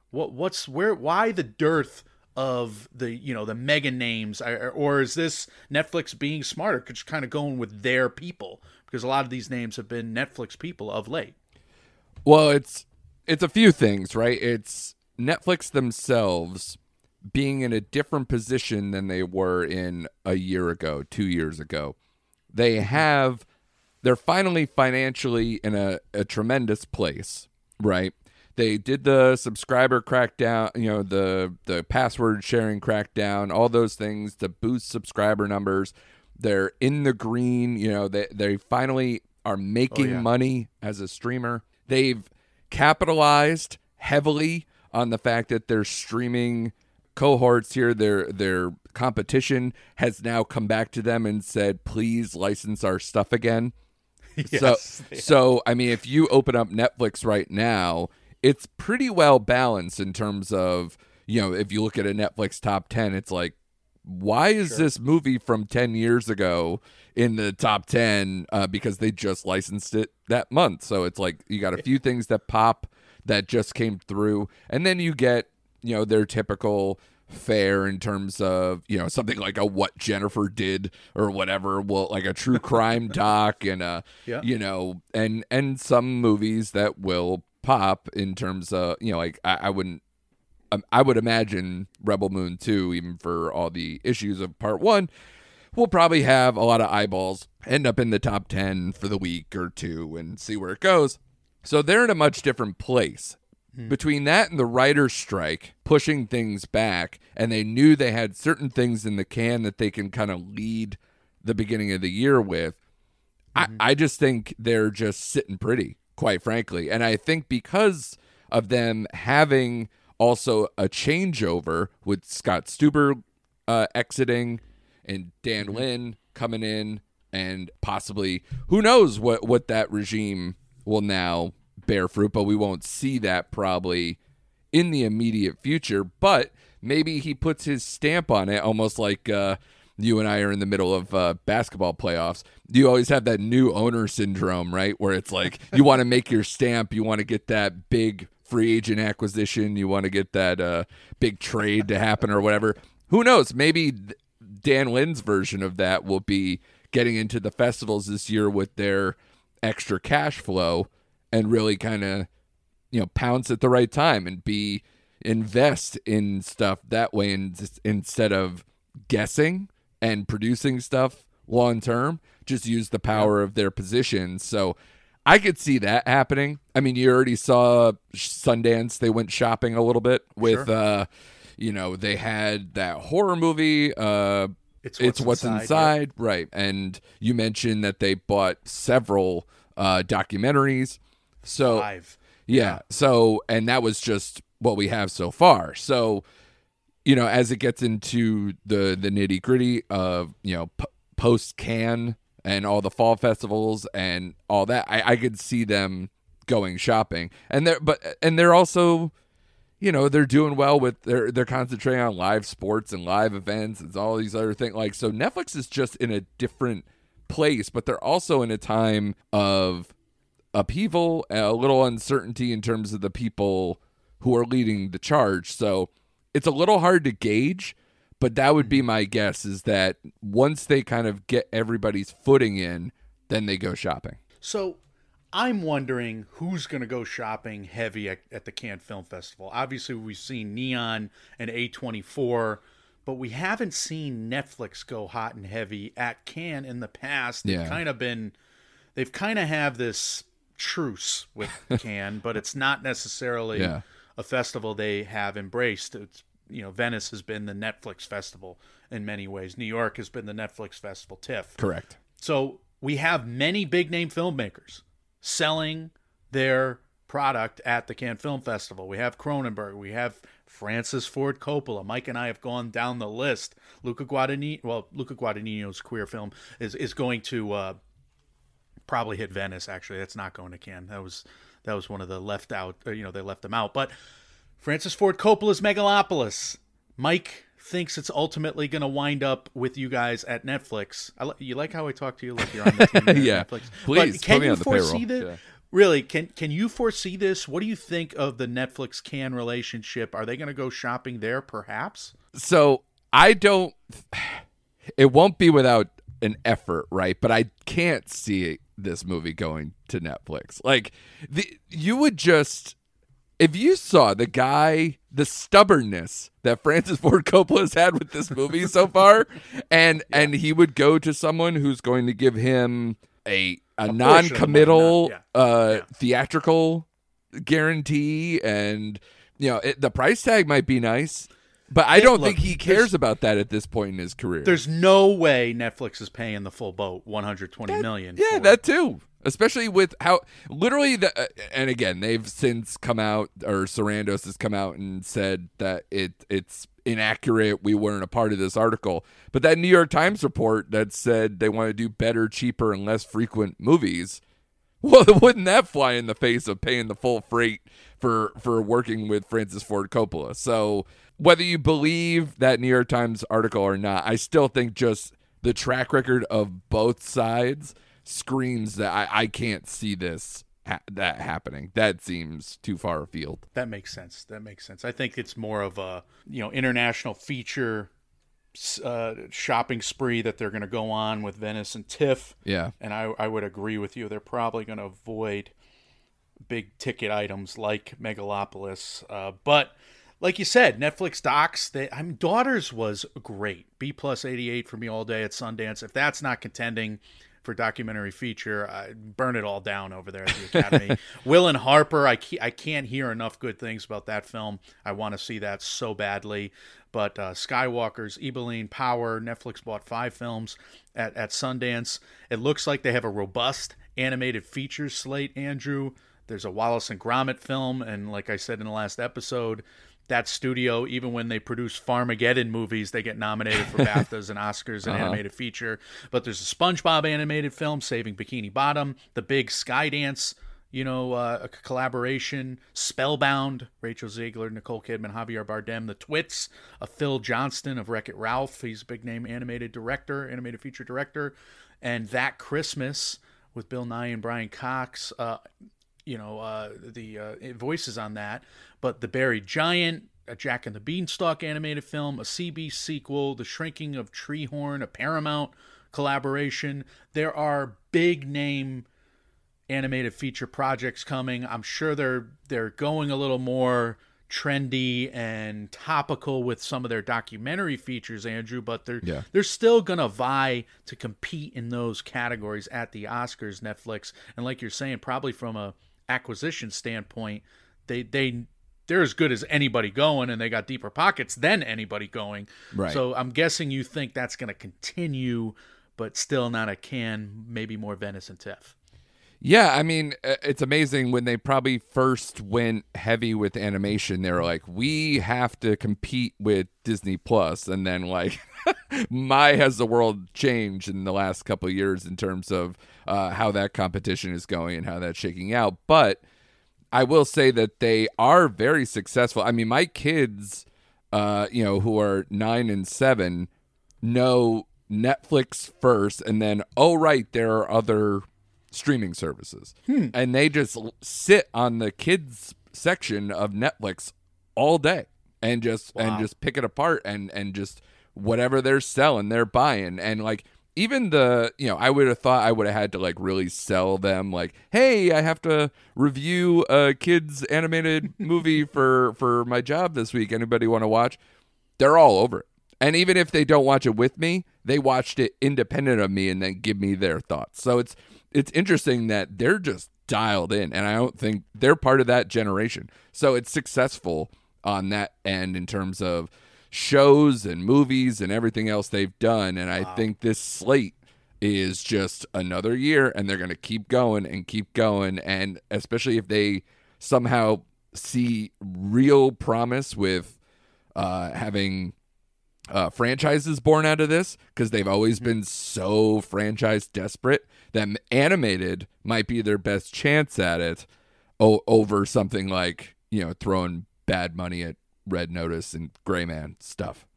Why the dearth of the mega names, or is this Netflix being smarter, just kind of going with their people? Because a lot of these names have been Netflix people of late. Well, it's a few things, right? It's Netflix themselves being in a different position than they were in a year ago, 2 years ago. They're finally financially in a tremendous place, right? They did the subscriber crackdown, the password sharing crackdown, all those things to boost subscriber numbers. They're in the green, they finally are making money as a streamer. They've capitalized heavily on the fact that their streaming cohorts here, their competition has now come back to them and said, please license our stuff again. Yes, so I mean, if you open up Netflix right now, it's pretty well balanced in terms of, if you look at a Netflix top 10, it's like, why is this movie from 10 years ago in the top 10? Because they just licensed it that month. So it's like you got a few things that pop that just came through. And then you get, their typical fare in terms of, something like a What Jennifer Did or whatever, like a true crime doc and, and some movies that will pop in terms of, I would imagine Rebel Moon 2, even for all the issues of part 1, will probably have a lot of eyeballs, end up in the top 10 for the week or two and see where it goes. So they're in a much different place. Between that and the writer's strike pushing things back, and they knew they had certain things in the can that they can kind of lead the beginning of the year with, I just think they're just sitting pretty, quite frankly. And I think because of them having also a changeover with Scott Stuber exiting and Dan Lin coming in, and possibly, who knows what that regime will now bear fruit, but we won't see that probably in the immediate future. But maybe he puts his stamp on it, almost like you and I are in the middle of basketball playoffs. You always have that new owner syndrome, right? Where it's like you want to make your stamp, you want to get that big free agent acquisition, you want to get that big trade to happen or whatever. Who knows? Maybe Dan Lin's version of that will be getting into the festivals this year with their extra cash flow and really kind of, pounce at the right time and invest in stuff that way, instead of guessing and producing stuff long term. Just use the power of their position. So I could see that happening. I mean, you already saw Sundance. They went shopping a little bit with, they had that horror movie. It's What's Inside. Yeah. Right. And you mentioned that they bought several documentaries. So 5. Yeah. So, and that was just what we have so far. So, as it gets into the nitty gritty of, post Cannes and all the fall festivals and all that, I could see them going shopping. And they're also, they're doing well with they're concentrating on live sports and live events and all these other things. Like, so Netflix is just in a different place, but they're also in a time of upheaval, a little uncertainty in terms of the people who are leading the charge. So it's a little hard to gauge, but that would be my guess, is that once they kind of get everybody's footing in, then they go shopping. So I'm wondering who's going to go shopping heavy at the Cannes Film Festival. Obviously, we've seen Neon and A24, but we haven't seen Netflix go hot and heavy at Cannes in the past. They've kind of have this truce with Cannes, but it's not necessarily a festival they have embraced. It's, Venice has been the Netflix festival in many ways. New York has been the Netflix festival, TIFF. Correct. So we have many big name filmmakers selling their product at the Cannes Film Festival. We have Cronenberg. We have Francis Ford Coppola. Mike and I have gone down the list. Luca Guadagnino's queer film is going to probably hit Venice. Actually, that's not going to Cannes. That was one of the left out. They left them out. But Francis Ford Coppola's Megalopolis. Mike thinks it's ultimately going to wind up with you guys at Netflix. You like how I talk to you like you're on the team at Yeah. Netflix? Please, but can put me you on the foresee payroll. that? Yeah. Really, can you foresee this? What do you think of the Netflix Cannes relationship? Are they going to go shopping there, perhaps? So I don't. It won't be without an effort, right? But I can't see this movie going to Netflix. Like you would just, if you saw the stubbornness that Francis Ford Coppola has had with this movie so far, and he would go to someone who's going to give him a non-committal theatrical guarantee, and the price tag might be nice, but I don't think he cares about that at this point in his career. There's no way Netflix is paying the full boat, $120 million. Yeah, that too. Especially with how literally and again, they've since come out, or Sarandos has come out and said that it's inaccurate. We weren't a part of this article, but that New York Times report that said they want to do better, cheaper, and less frequent movies. Well, wouldn't that fly in the face of paying the full freight for working with Francis Ford Coppola? So whether you believe that New York Times article or not, I still think just the track record of both sides screams that I can't see this that happening. That seems too far afield. That makes sense. I think it's more of a international feature shopping spree that they're going to go on with Venice and TIFF. Yeah. And I would agree with you. They're probably going to avoid big ticket items like Megalopolis. But like you said, Netflix docs, Daughters was great. B+ 88 for me all day at Sundance. If that's not contending for documentary feature, burn it all down over there at the Academy. Will and Harper, I can't hear enough good things about that film. I want to see that so badly. But Skywalkers, Ebeline, Power, Netflix bought 5 films at Sundance. It looks like they have a robust animated features slate, Andrew. There's a Wallace and Gromit film, and like I said in the last episode, that studio, even when they produce Farmageddon movies, they get nominated for BAFTAs and Oscars and animated feature. But there's a SpongeBob animated film, Saving Bikini Bottom, the big Skydance, a collaboration, Spellbound, Rachel Zegler, Nicole Kidman, Javier Bardem, The Twits, a Phil Johnston of Wreck-It Ralph. He's a big name animated feature director. And That Christmas with Bill Nye and Brian Cox, the voices on that. But The Buried Giant, a Jack and the Beanstalk animated film, a CB sequel, The Shrinking of Treehorn, a Paramount collaboration. There are big name animated feature projects coming. I'm sure they're going a little more trendy and topical with some of their documentary features, Andrew, but they're still gonna vie to compete in those categories at the Oscars, Netflix. And like you're saying, probably from a acquisition standpoint, they're as good as anybody going, and they got deeper pockets than anybody going. Right. So I'm guessing you think that's going to continue, but still not a Cannes, maybe more Venice and TIFF. Yeah, I mean, it's amazing when they probably first went heavy with animation. They were like, we have to compete with Disney Plus, and then like, my has the world changed in the last couple of years in terms of how that competition is going and how that's shaking out. But I will say that they are very successful. I mean, my kids, who are 9 and 7, know Netflix first, and then, there are other streaming services. And they just sit on the kids section of Netflix all day and just pick it apart and just whatever they're selling, they're buying. And like, even I would have thought I would have had to like really sell them like, hey, I have to review a kids animated movie for my job this week. Anybody want to watch? They're all over it. And even if they don't watch it with me, they watched it independent of me and then give me their thoughts. So it's interesting that they're just dialed in, and I don't think they're part of that generation. So it's successful on that end in terms of shows and movies and everything else they've done. And I think this slate is just another year, and they're going to keep going and keep going. And especially if they somehow see real promise with having franchises born out of this, because they've always been so franchise desperate that animated might be their best chance at it over something like, throwing bad money at Red Notice and Gray Man stuff.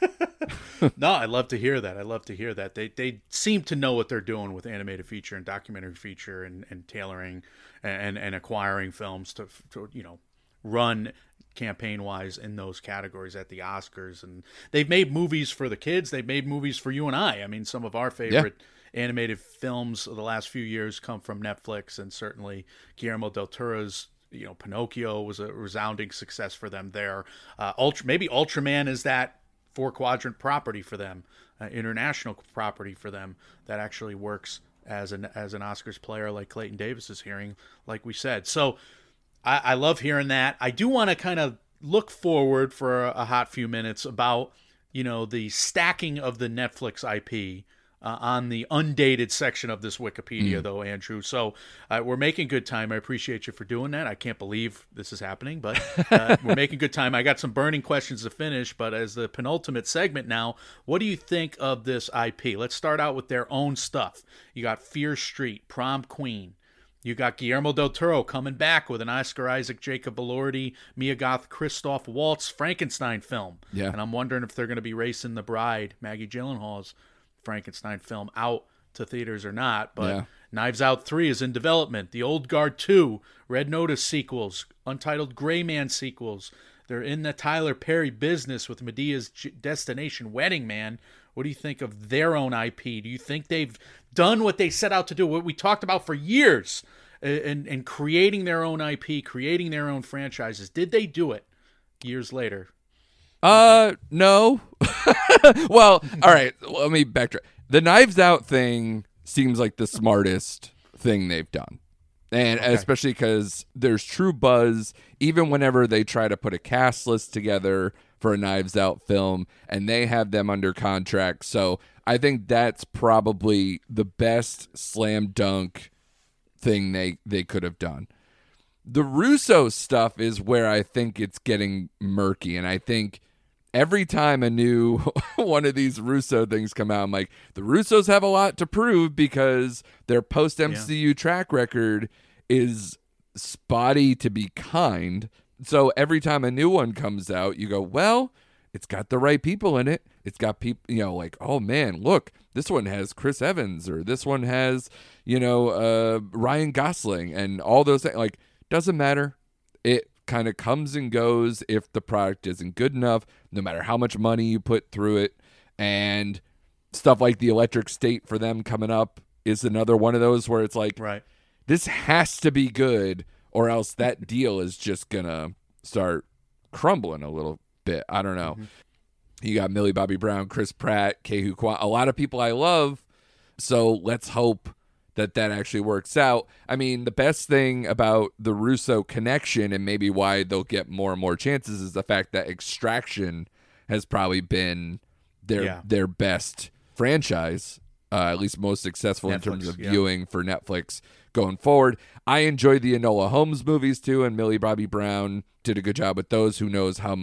No, I love to hear that. They seem to know what they're doing with animated feature and documentary feature and tailoring and acquiring films to run campaign wise in those categories at the Oscars. And they've made movies for the kids. They've made movies for you and I. I mean, some of our favorite animated films of the last few years come from Netflix, and certainly Guillermo del Toro's Pinocchio was a resounding success for them there. Maybe Ultraman is that 4-quadrant property for them, international property for them that actually works as an Oscars player, like Clayton Davis is hearing, like we said. So I love hearing that. I do want to kind of look forward for a hot few minutes about the stacking of the Netflix IP on the undated section of this Wikipedia, though, Andrew. So we're making good time. I appreciate you for doing that. I can't believe this is happening, but we're making good time. I got some burning questions to finish, but as the penultimate segment now, what do you think of this IP? Let's start out with their own stuff. You got Fear Street, Prom Queen. You got Guillermo del Toro coming back with an Oscar Isaac, Jacob Elordi, Mia Goth, Christoph Waltz Frankenstein film. Yeah. And I'm wondering if they're going to be racing The Bride, Maggie Gyllenhaal's Frankenstein film, out to theaters or not. But Knives Out 3 is in development. The Old Guard 2, Red Notice sequels, Untitled Gray Man sequels. They're in the Tyler Perry business with Medea's Destination Wedding Man. What do you think of their own IP? Do you think they've done what they set out to do, what we talked about for years, in creating their own IP, creating their own franchises? Did they do it years later? No. Well, all right, let me backtrack. The Knives Out thing seems like the smartest thing they've done. And especially because there's true buzz, even whenever they try to put a cast list together for a Knives Out film, and they have them under contract. So I think that's probably the best slam dunk thing they could have done. The Russo stuff is where I think it's getting murky, and I think every time a new one of these Russo things come out, I'm like, the Russos have a lot to prove because their post-MCU track record is spotty to be kind. So every time a new one comes out, you go, well, it's got the right people in it. It's got people, like, oh man, look, this one has Chris Evans, or this one has, Ryan Gosling, and all those things. Like, doesn't matter. It kind of comes and goes if the product isn't good enough, no matter how much money you put through it. And stuff like The Electric State for them coming up is another one of those where it's like, Right. This has to be good, or else that deal is just gonna start crumbling a little bit. I don't know. You got Millie Bobby Brown, Chris Pratt, Ke Huy Quan, a lot of people I love. So let's hope that actually works out. I mean, the best thing about the Russo connection, and maybe why they'll get more and more chances, is the fact that Extraction has probably been their best franchise, at least most successful in terms of viewing for Netflix going forward. I enjoyed the Enola Holmes movies too, and Millie Bobby Brown did a good job with those. Who knows how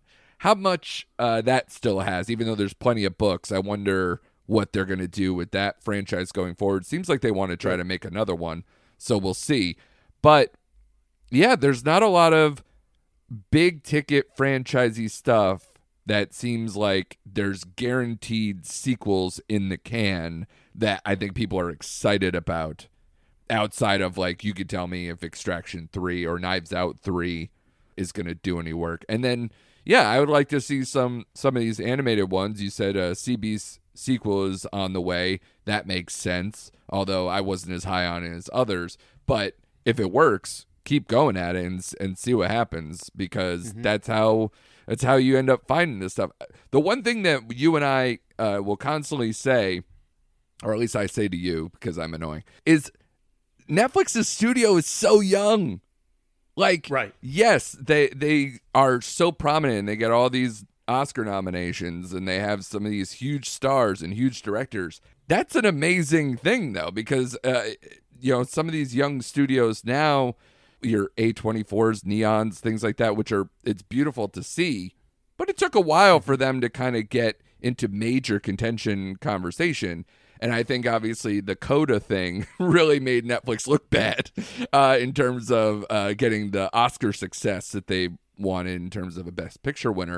much that still has, even though there's plenty of books. I wonder what they're going to do with that franchise going forward. Seems like they want to try to make another one, so we'll see. But yeah, there's not a lot of big ticket franchisey stuff that seems like there's guaranteed sequels in the can that I think people are excited about, outside of, like, you could tell me if Extraction 3 or Knives Out 3 is going to do any work. And then, yeah, I would like to see some of these animated ones. You said CB's sequel is on the way. That makes sense, although I wasn't as high on it as others. But if it works, keep going at it and see what happens, because that's how you end up finding this stuff. The one thing that you and I will constantly say, or at least I say to you because I'm annoying, is Netflix's studio is so young. Like, yes, they are so prominent, and they get all these Oscar nominations, and they have some of these huge stars and huge directors. That's an amazing thing, though, because some of these young studios now, your A24s, neons, things like that, it's beautiful to see. But it took a while for them to kind of get into major contention conversation. And I think obviously the Coda thing really made Netflix look bad in terms of getting the Oscar success that they wanted in terms of a Best Picture winner.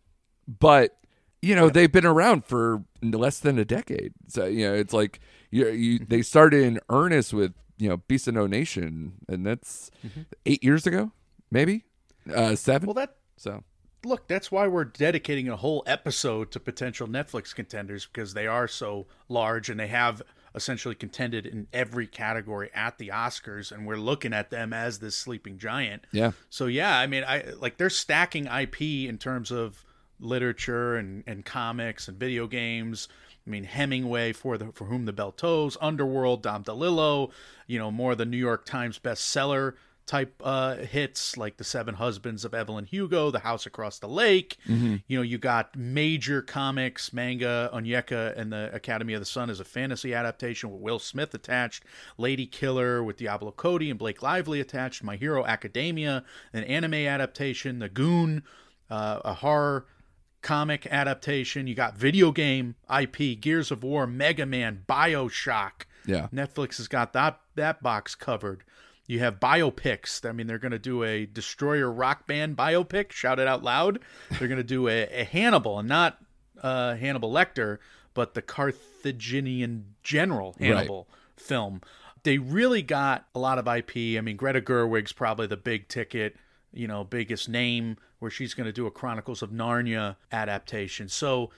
But, they've been around for less than a decade. So, it's like they started in earnest with, Beast of No Nation, and that's 8 years ago, maybe 7. Well, look, that's why we're dedicating a whole episode to potential Netflix contenders, because they are so large and they have essentially contended in every category at the Oscars, and we're looking at them as this sleeping giant. Yeah. So yeah, I mean, they're stacking IP in terms of literature and comics and video games. I mean, Hemingway, For Whom the Bell Tolls, Underworld, Dom DeLillo, more of the New York Times bestseller type hits like The Seven Husbands of Evelyn Hugo, The House Across the Lake. You got major comics, manga, Onyeka and the Academy of the Sun as a fantasy adaptation with Will Smith attached, Lady Killer with Diablo Cody and Blake Lively attached, My Hero Academia, an anime adaptation, The Goon, a horror comic adaptation. You got video game IP, Gears of War, Mega Man, BioShock. Yeah. Netflix has got that box covered. You have biopics. I mean, they're going to do a Destroyer rock band biopic, shout it out loud. They're going to do a Hannibal, and not Hannibal Lecter, but the Carthaginian general Hannibal film. They really got a lot of IP. I mean, Greta Gerwig's probably the big ticket, biggest name, where she's going to do a Chronicles of Narnia adaptation. So,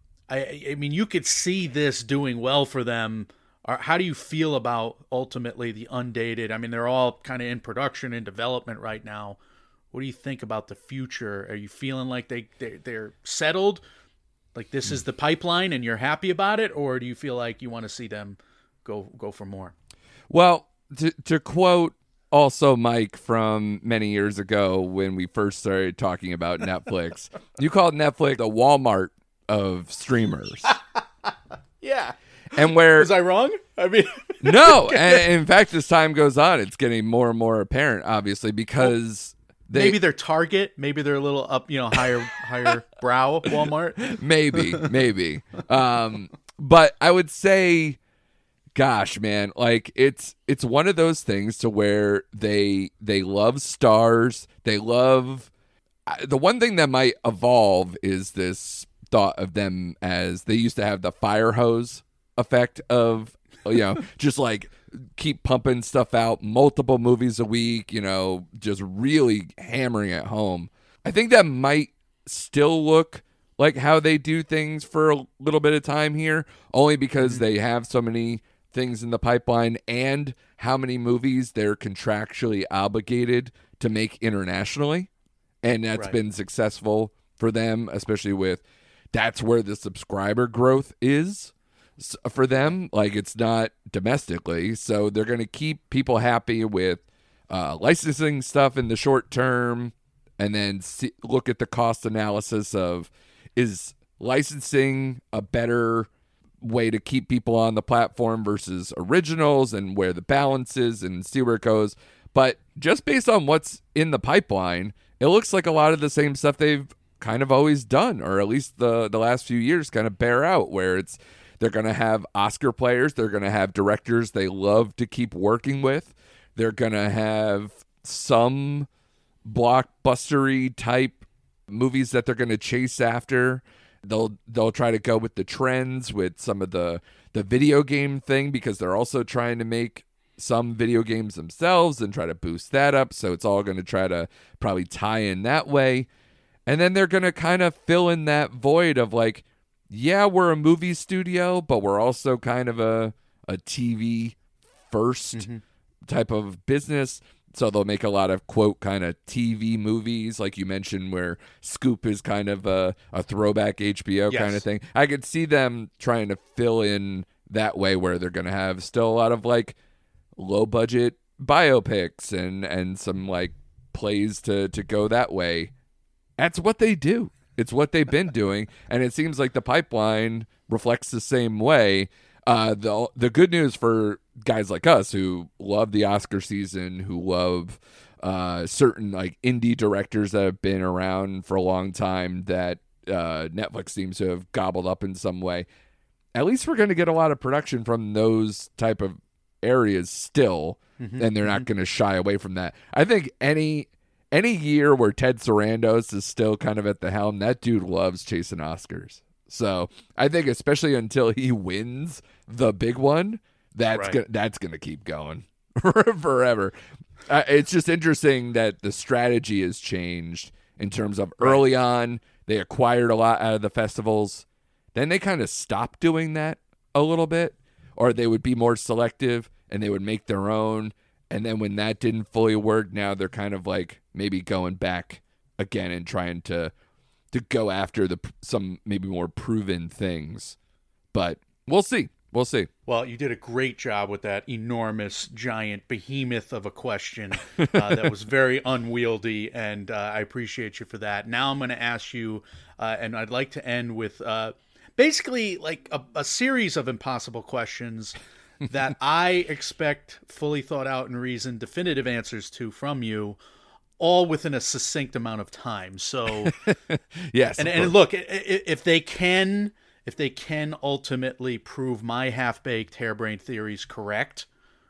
I mean, you could see this doing well for them. How do you feel about ultimately the Undated? I mean, they're all kind of in production and development right now. What do you think about the future? Are you feeling like they're settled? Like this is the pipeline and you're happy about it? Or do you feel like you want to see them go for more? Well, to quote also Mike from many years ago when we first started talking about Netflix, you called Netflix the Walmart of streamers. Yeah. And where was I wrong? I mean, no. And in fact, as time goes on, it's getting more and more apparent, obviously, because maybe they're Target, maybe they're a little up, higher brow Walmart. Maybe. But I would say, gosh, man, like it's one of those things to where they love stars. They love the one thing that might evolve is this thought of them as they used to have the fire hose effect of, just like keep pumping stuff out, multiple movies a week, just really hammering it home. I think that might still look like how they do things for a little bit of time here, only because they have so many things in the pipeline and how many movies they're contractually obligated to make internationally. And that's been successful for them, especially with that's where the subscriber growth is for them. Like it's not domestically. So they're going to keep people happy with licensing stuff in the short term and then look at the cost analysis of is licensing a better way to keep people on the platform versus originals and where the balance is and see where it goes. But just based on what's in the pipeline, it looks like a lot of the same stuff they've kind of always done, or at least the last few years kind of bear out, where they're going to have Oscar players, they're going to have directors they love to keep working with, they're going to have some blockbustery type movies that they're going to chase after. They'll try to go with the trends with some of the video game thing, because they're also trying to make some video games themselves and try to boost that up. So it's all going to try to probably tie in that way. And then they're going to kind of fill in that void of like, yeah, we're a movie studio, but we're also kind of a TV first type of business. So they'll make a lot of, quote, kind of TV movies, like you mentioned, where Scoop is kind of a throwback HBO kind of thing. I could see them trying to fill in that way, where they're going to have still a lot of like low budget biopics and some like plays to go that way. That's what they do. It's what they've been doing, and it seems like the pipeline reflects the same way. The good news for guys like us who love the Oscar season, who love certain like indie directors that have been around for a long time that Netflix seems to have gobbled up in some way. At least we're going to get a lot of production from those type of areas still, and they're not going to shy away from that. I think any year where Ted Sarandos is still kind of at the helm, that dude loves chasing Oscars. So I think especially until he wins the big one, that's gonna keep going forever. It's just interesting that the strategy has changed in terms of early on they acquired a lot out of the festivals, then they kind of stopped doing that a little bit, or they would be more selective and they would make their own. And then when that didn't fully work, now they're kind of like maybe going back again and trying to go after some maybe more proven things. But we'll see. We'll see. Well, you did a great job with that enormous, giant behemoth of a question that was very unwieldy, and I appreciate you for that. Now I'm going to ask you, and I'd like to end with basically like a series of impossible questions that I expect fully thought out and reasoned, definitive answers to from you, all within a succinct amount of time. So, yes, and look, if they can ultimately prove my half-baked harebrained theories correct,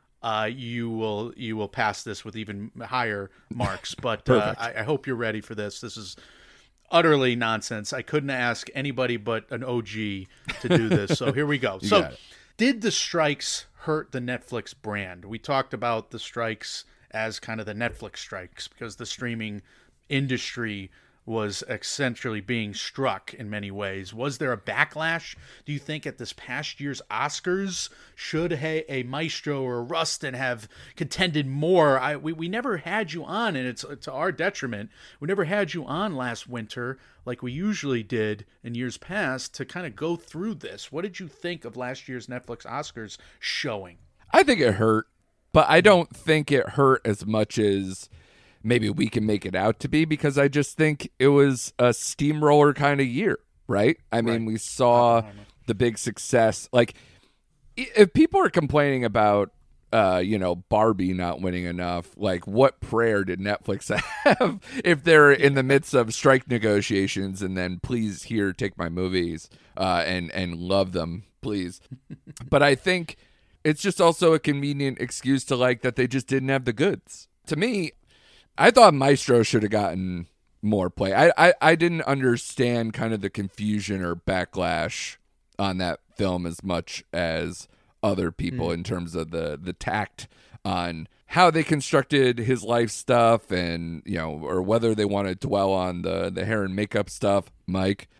you will pass this with even higher marks. But I hope you're ready for this. This is utterly nonsense. I couldn't ask anybody but an OG to do this. So here we go. So, did the strikes hurt the Netflix brand? We talked about the strikes as kind of the Netflix strikes because the streaming industry was essentially being struck in many ways. Was there a backlash, do you think, at this past year's Oscars? Should a Maestro or a Rustin have contended more? We never had you on, and it's to our detriment. We never had you on last winter like we usually did in years past to kind of go through this. What did you think of last year's Netflix Oscars showing? I think it hurt, but I don't think it hurt as much as maybe we can make it out to be, because I just think it was a steamroller kind of year, right? I mean, we saw the big success. Like, if people are complaining about, Barbie not winning enough, like, what prayer did Netflix have if they're in the midst of strike negotiations and then please here, take my movies and love them, please. But I think it's just also a convenient excuse to like that they just didn't have the goods. To me, I thought Maestro should have gotten more play. I didn't understand kind of the confusion or backlash on that film as much as other people in terms of the tact on how they constructed his life stuff and, or whether they want to dwell on the hair and makeup stuff, Mike.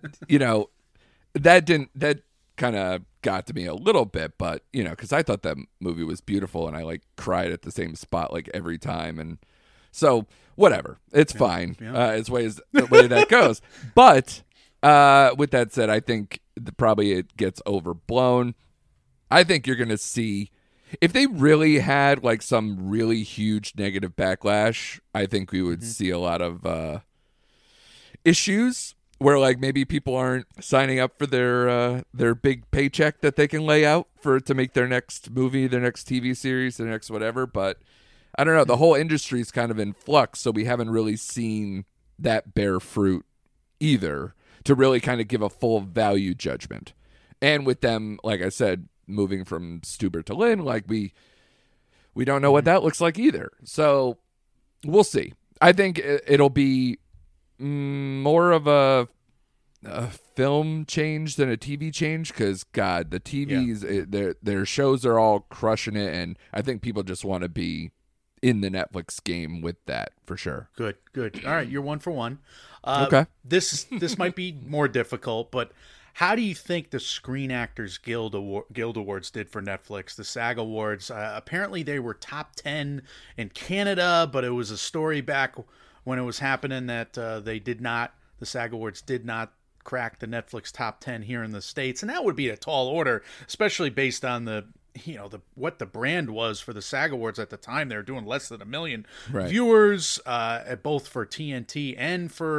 That kind of got to me a little bit, but, because I thought that movie was beautiful and I like cried at the same spot like every time. And so whatever, it's fine. It's the way that goes. But with that said, I think probably it gets overblown. I think you're going to see, if they really had like some really huge negative backlash, I think we would see a lot of issues where like maybe people aren't signing up for their big paycheck that they can lay out to make their next movie, their next TV series, their next whatever. But I don't know. The whole industry is kind of in flux, so we haven't really seen that bear fruit either to really kind of give a full value judgment. And with them, like I said, moving from Stuber to Lin, like we don't know what that looks like either. So we'll see. I think it'll be more of a film change than a TV change because, God, the TVs, their shows are all crushing it, and I think people just want to be in the Netflix game with that for sure. Good. All right, you're 1 for 1. Okay. This might be more difficult, but how do you think the Screen Actors Guild Awards did for Netflix? The SAG Awards, apparently they were top 10 in Canada, but it was a story back when it was happening that the SAG Awards did not crack the Netflix top 10 here in the States, and that would be a tall order, especially based on what the brand was for the SAG Awards at the time. They were doing less than 1 million viewers, both for TNT and for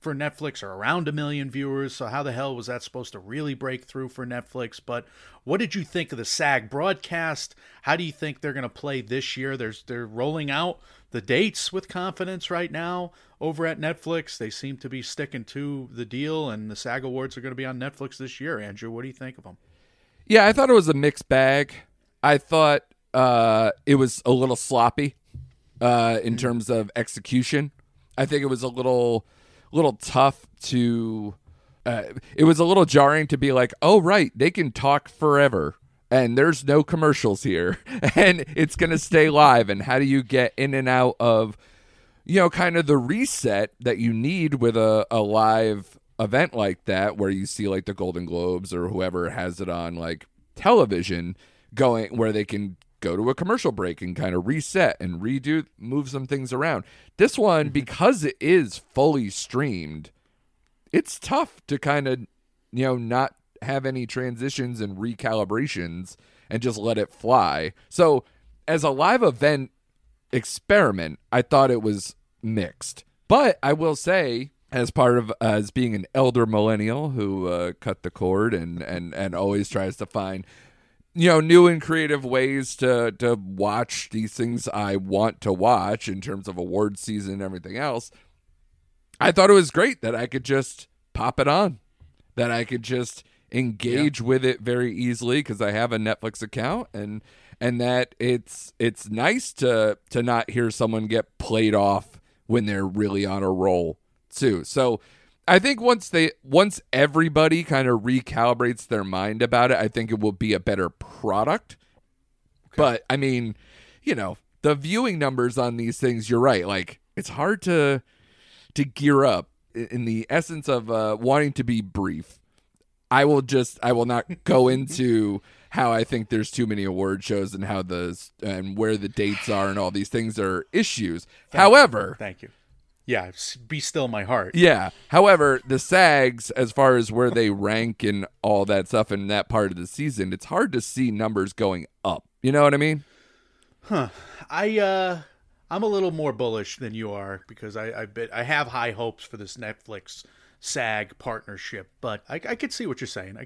for Netflix are around 1 million viewers. So how the hell was that supposed to really break through for Netflix? But what did you think of the SAG broadcast? How do you think they're going to play this year? They're rolling out the dates with confidence right now over at Netflix. They seem to be sticking to the deal, and the SAG Awards are going to be on Netflix this year. Andrew, what do you think of them? Yeah, I thought it was a mixed bag. I thought it was a little sloppy in terms of execution. I think it was a little tough to. It was a little jarring to be like, oh right, they can talk forever, and there's no commercials here, and it's gonna stay live. And how do you get in and out of, kind of the reset that you need with a live event like that, where you see like the Golden Globes or whoever has it on like television going, where they can go to a commercial break and kind of reset and move some things around. This one, because it is fully streamed, it's tough to kind of, not have any transitions and recalibrations and just let it fly. So as a live event experiment, I thought it was mixed. But I will say, as being an elder millennial who cut the cord and always tries to find new and creative ways to watch these things I want to watch in terms of award season and everything else, I thought it was great that I could just pop it on, that I could just engage with it very easily because I have a Netflix account, and that it's nice to not hear someone get played off when they're really on a roll too. So I think once everybody kind of recalibrates their mind about it, I think it will be a better product. Okay. But I mean, the viewing numbers on these things, you're right. Like, it's hard to gear up in the essence of wanting to be brief. I will not go into how I think there's too many award shows and and where the dates are and all these things are issues. Thank you. Yeah, be still my heart. Yeah. However, the SAGs, as far as where they rank and all that stuff in that part of the season, it's hard to see numbers going up. You know what I mean? Huh. I'm a little more bullish than you are because I have high hopes for this Netflix SAG partnership, but I could see what you're saying.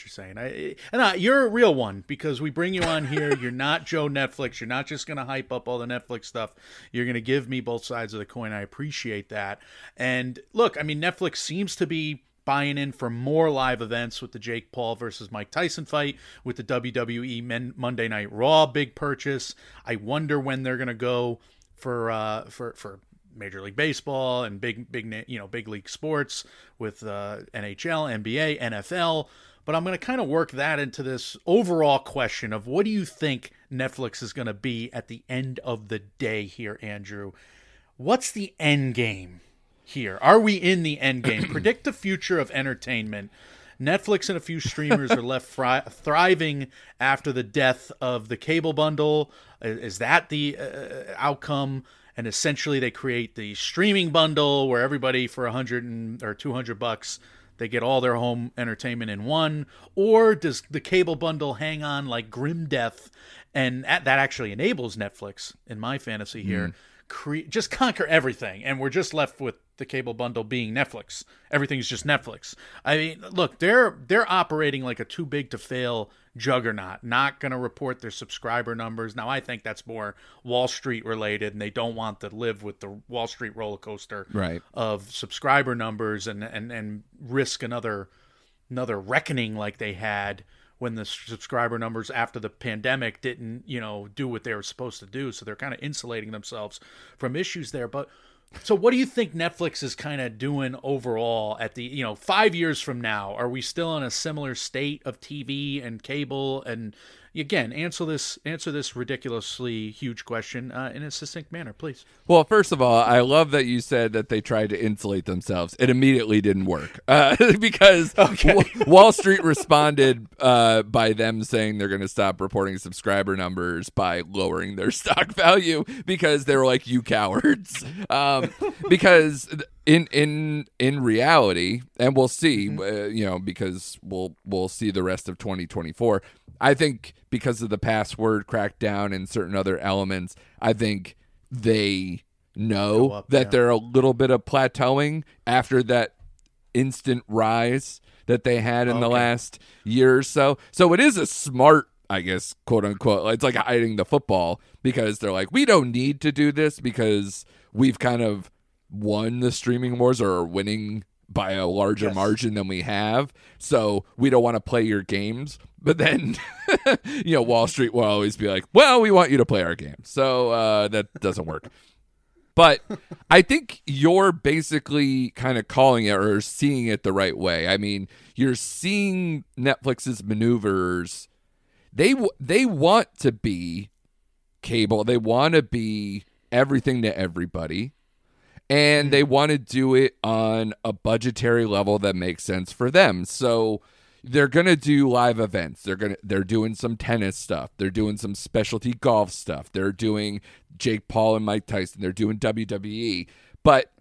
You're a real one because we bring you on here. You're not Joe Netflix. You're not just going to hype up all the Netflix stuff. You're going to give me both sides of the coin. I appreciate that. And look, I mean, Netflix seems to be buying in for more live events with the Jake Paul versus Mike Tyson fight, with the WWE Monday Night Raw big purchase. I wonder when they're going to go for Major League Baseball and big league sports with NHL, NBA, NFL. But I'm going to kind of work that into this overall question of what do you think Netflix is going to be at the end of the day here, Andrew? What's the end game here? Are we in the end game? Predict the future of entertainment. Netflix and a few streamers are left thriving after the death of the cable bundle. Is that the outcome? And essentially they create the streaming bundle where everybody for $100 or $200, they get all their home entertainment in one. Or does the cable bundle hang on like grim death? And that actually enables Netflix, in my fantasy here, just conquer everything. And we're just left with the cable bundle being Netflix. Everything's just Netflix. I mean, look, they're operating like a too big to fail juggernaut, not going to report their subscriber numbers. Now, I think that's more Wall Street related, and they don't want to live with the Wall Street roller coaster of subscriber numbers and risk another reckoning like they had when the subscriber numbers after the pandemic didn't, do what they were supposed to do. So they're kind of insulating themselves from issues there. But so what do you think Netflix is kind of doing overall at the, 5 years from now? Are we still in a similar state of TV and cable? And again, answer this ridiculously huge question in a succinct manner, please. Well, first of all, I love that you said that they tried to insulate themselves. It immediately didn't work because Wall Street responded by them saying they're going to stop reporting subscriber numbers by lowering their stock value because they were like, you cowards. Because in reality, and we'll see, because we'll see the rest of 2024. I think because of the password crackdown and certain other elements, I think they Go know up, that yeah. they're a little bit of plateauing after that instant rise that they had in the Okay. last year or so. So it is a smart, I guess, quote unquote. It's like hiding the football because they're like, we don't need to do this because we've kind of won the streaming wars or are winning by a larger Yes. margin than we have. So we don't want to play your games. But then, Wall Street will always be like, well, we want you to play our game. So that doesn't work. But I think you're basically kind of calling it or seeing it the right way. I mean, you're seeing Netflix's maneuvers. They want to be cable. They want to be everything to everybody. And they want to do it on a budgetary level that makes sense for them. So they're going to do live events. They're doing some tennis stuff. They're doing some specialty golf stuff. They're doing Jake Paul and Mike Tyson. They're doing WWE. But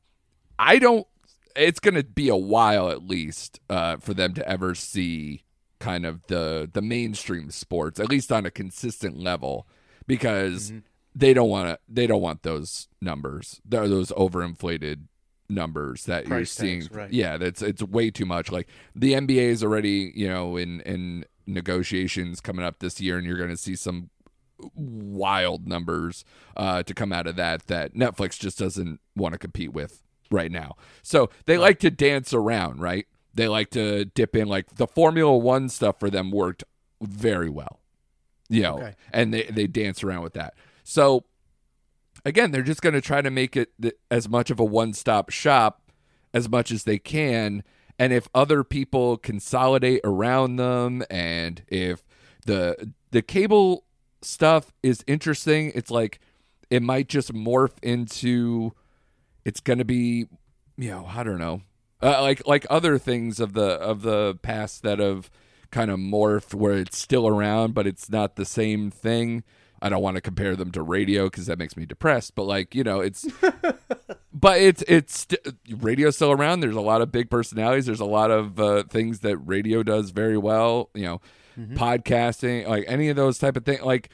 it's going to be a while at least for them to ever see kind of the mainstream sports, at least on a consistent level, because they don't want those numbers, those overinflated numbers that you're Price seeing. tags, right. Yeah, it's way too much. Like the NBA is already, in negotiations coming up this year, and you're going to see some wild numbers to come out of that Netflix just doesn't want to compete with right now. So they like to dance around, right? They like to dip in. Like the Formula One stuff for them worked very well, Okay. and they dance around with that. So again, they're just going to try to make it as much of a one-stop shop as much as they can. And if other people consolidate around them, and if the cable stuff is interesting, it's like it might just morph into, it's going to be, I don't know, like other things of the past that have kind of morphed where it's still around, but it's not the same thing. I don't want to compare them to radio because that makes me depressed, but it's, but it's radio's still around. There's a lot of big personalities. There's a lot of things that radio does very well. Podcasting, like any of those type of things. Like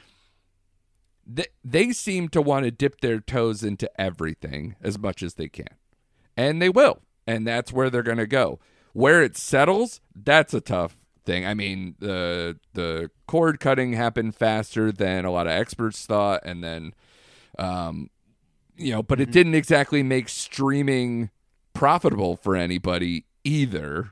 they seem to want to dip their toes into everything as much as they can, and they will, and that's where they're going to go. Where it settles, that's a tough thing. I mean, the cord cutting happened faster than a lot of experts thought, and then, but it didn't exactly make streaming profitable for anybody either.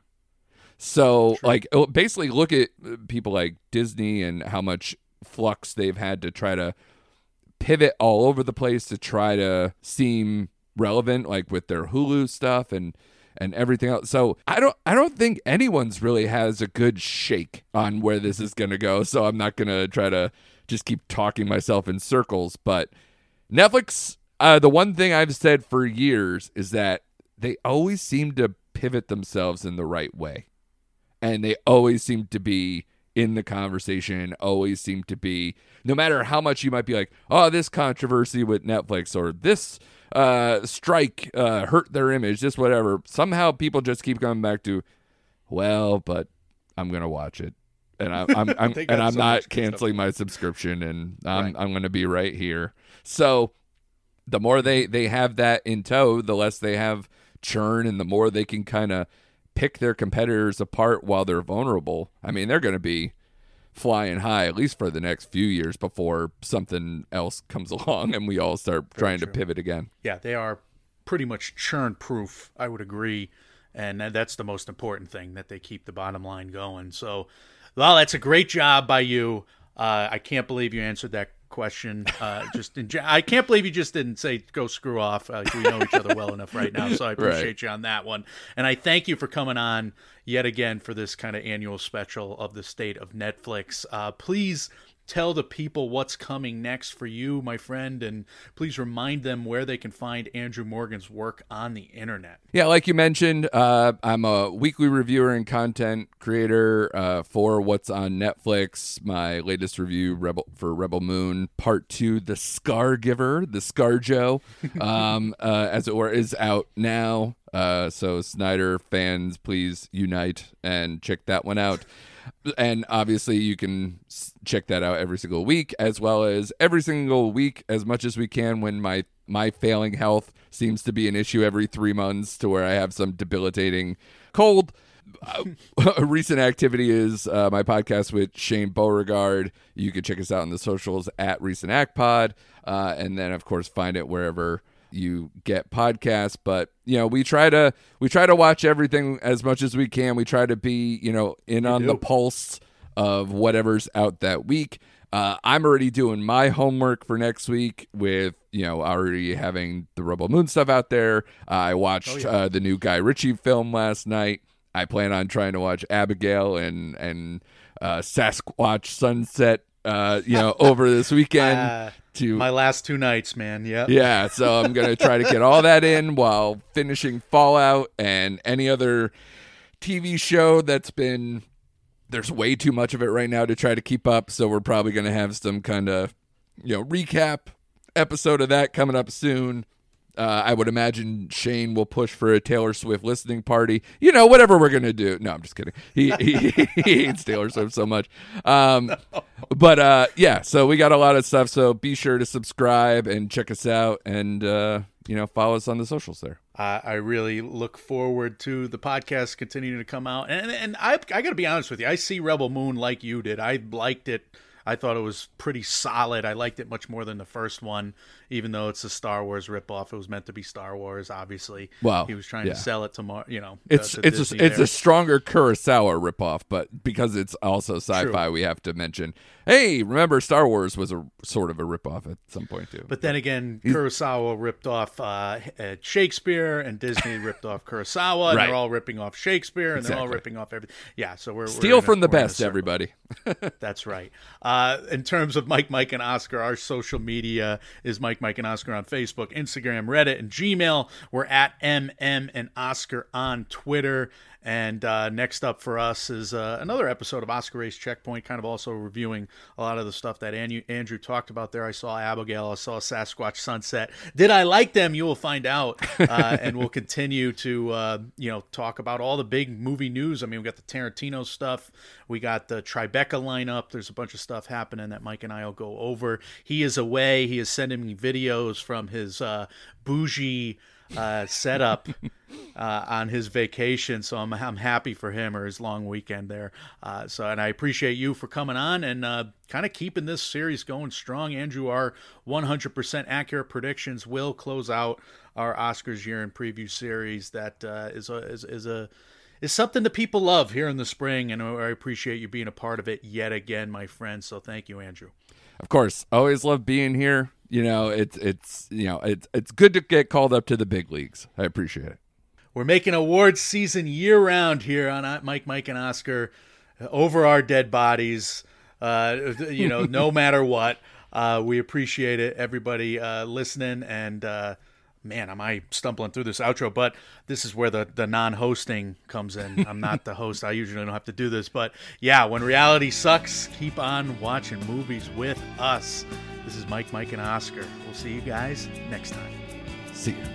So, basically, look at people like Disney and how much flux they've had to try to pivot all over the place to try to seem relevant, like with their Hulu stuff and everything else. So I don't think anyone's really has a good shake on where this is going to go. So I'm not going to try to just keep talking myself in circles. But Netflix, the one thing I've said for years is that they always seem to pivot themselves in the right way. And they always seem to be in the conversation, always seem to be, no matter how much you might be like, oh, this controversy with Netflix or this strike hurt their image, just whatever. Somehow people just keep coming back to, well, but I'm gonna watch it, and I'm They got I'm so not much good canceling my subscription, and I'm gonna be right here. So the more they have that in tow, the less they have churn, and the more they can kind of pick their competitors apart while they're vulnerable. I mean, they're going to be flying high at least for the next few years before something else comes along and we all start trying to pivot again. Yeah, they are pretty much churn proof, I would agree. And that's the most important thing, that they keep the bottom line going. So, well, that's a great job by you. I can't believe you answered that question. I can't believe you just didn't say go screw off. We know each other well enough right now, so I appreciate you on that one. And I thank you for coming on yet again for this kind of annual special of the state of Netflix. Please tell the people what's coming next for you, my friend, and please remind them where they can find Andrew Morgan's work on the internet. Yeah, like you mentioned, I'm a weekly reviewer and content creator for what's on Netflix. My latest review for Rebel Moon Part 2, The Scar Giver, the ScarJo, as it were, is out now. So Snyder fans, please unite and check that one out. And obviously you can check that out every single week, as well as every single week as much as we can when my failing health seems to be an issue every 3 months to where I have some debilitating cold. A recent activity is my podcast with Shane Beauregard. You can check us out on the socials at RecentActPod, and then of course find it wherever you get podcasts. But we try to watch everything as much as we can. We try to be in on the pulse of whatever's out that week. I'm already doing my homework for next week with already having the Rebel Moon stuff out there. I watched the new Guy Ritchie film last night. I plan on trying to watch Abigail and Sasquatch Sunset over this weekend. My last 2 nights, man. Yep. Yeah, so I'm going to try to get all that in while finishing Fallout and any other TV show there's way too much of it right now to try to keep up, so we're probably going to have some kind of recap episode of that coming up soon. I would imagine Shane will push for a Taylor Swift listening party. Whatever we're going to do. No, I'm just kidding. He hates Taylor Swift so much. But so we got a lot of stuff. So be sure to subscribe and check us out and, follow us on the socials there. I really look forward to the podcast continuing to come out. And I got to be honest with you. I see Rebel Moon like you did. I liked it. I thought it was pretty solid. I liked it much more than the first one, even though it's a Star Wars ripoff. It was meant to be Star Wars, obviously. Well, he was trying to sell it to It's a stronger Kurosawa ripoff, but because it's also sci-fi, we have to mention. Hey, remember Star Wars was a sort of a ripoff at some point too. But then again, Kurosawa ripped off Shakespeare, and Disney ripped off Kurosawa, and they're all ripping off Shakespeare, and they're all ripping off everything. Yeah, so we're steal from the best, everybody. That's right. In terms of Mike, and Oscar, our social media is Mike, and Oscar on Facebook, Instagram, Reddit, and Gmail. We're at MM and Oscar on Twitter. And next up for us is another episode of Oscar Race Checkpoint, kind of also reviewing a lot of the stuff that Andrew talked about there. I saw Abigail, I saw Sasquatch Sunset. Did I like them? You will find out. And we'll continue to talk about all the big movie news. I mean, we got the Tarantino stuff. We got the Tribeca lineup. There's a bunch of stuff happening that Mike and I will go over. He is away. He is sending me videos from his bougie setup on his vacation, so I'm happy for him, or his long weekend there. And I appreciate you for coming on and kind of keeping this series going strong. Andrew, our 100% accurate predictions will close out our Oscars year in preview series. That is something that people love here in the spring, and I appreciate you being a part of it yet again, my friend. So thank you, Andrew. Of course, always love being here. It's good to get called up to the big leagues. I appreciate it. We're making awards season year round here on Mike, and Oscar, over our dead bodies. No matter what, we appreciate it. Everybody listening, and man, am I stumbling through this outro? But this is where the non-hosting comes in. I'm not the host. I usually don't have to do this, but yeah, when reality sucks, keep on watching movies with us. This is Mike, and Oscar. We'll see you guys next time. See you.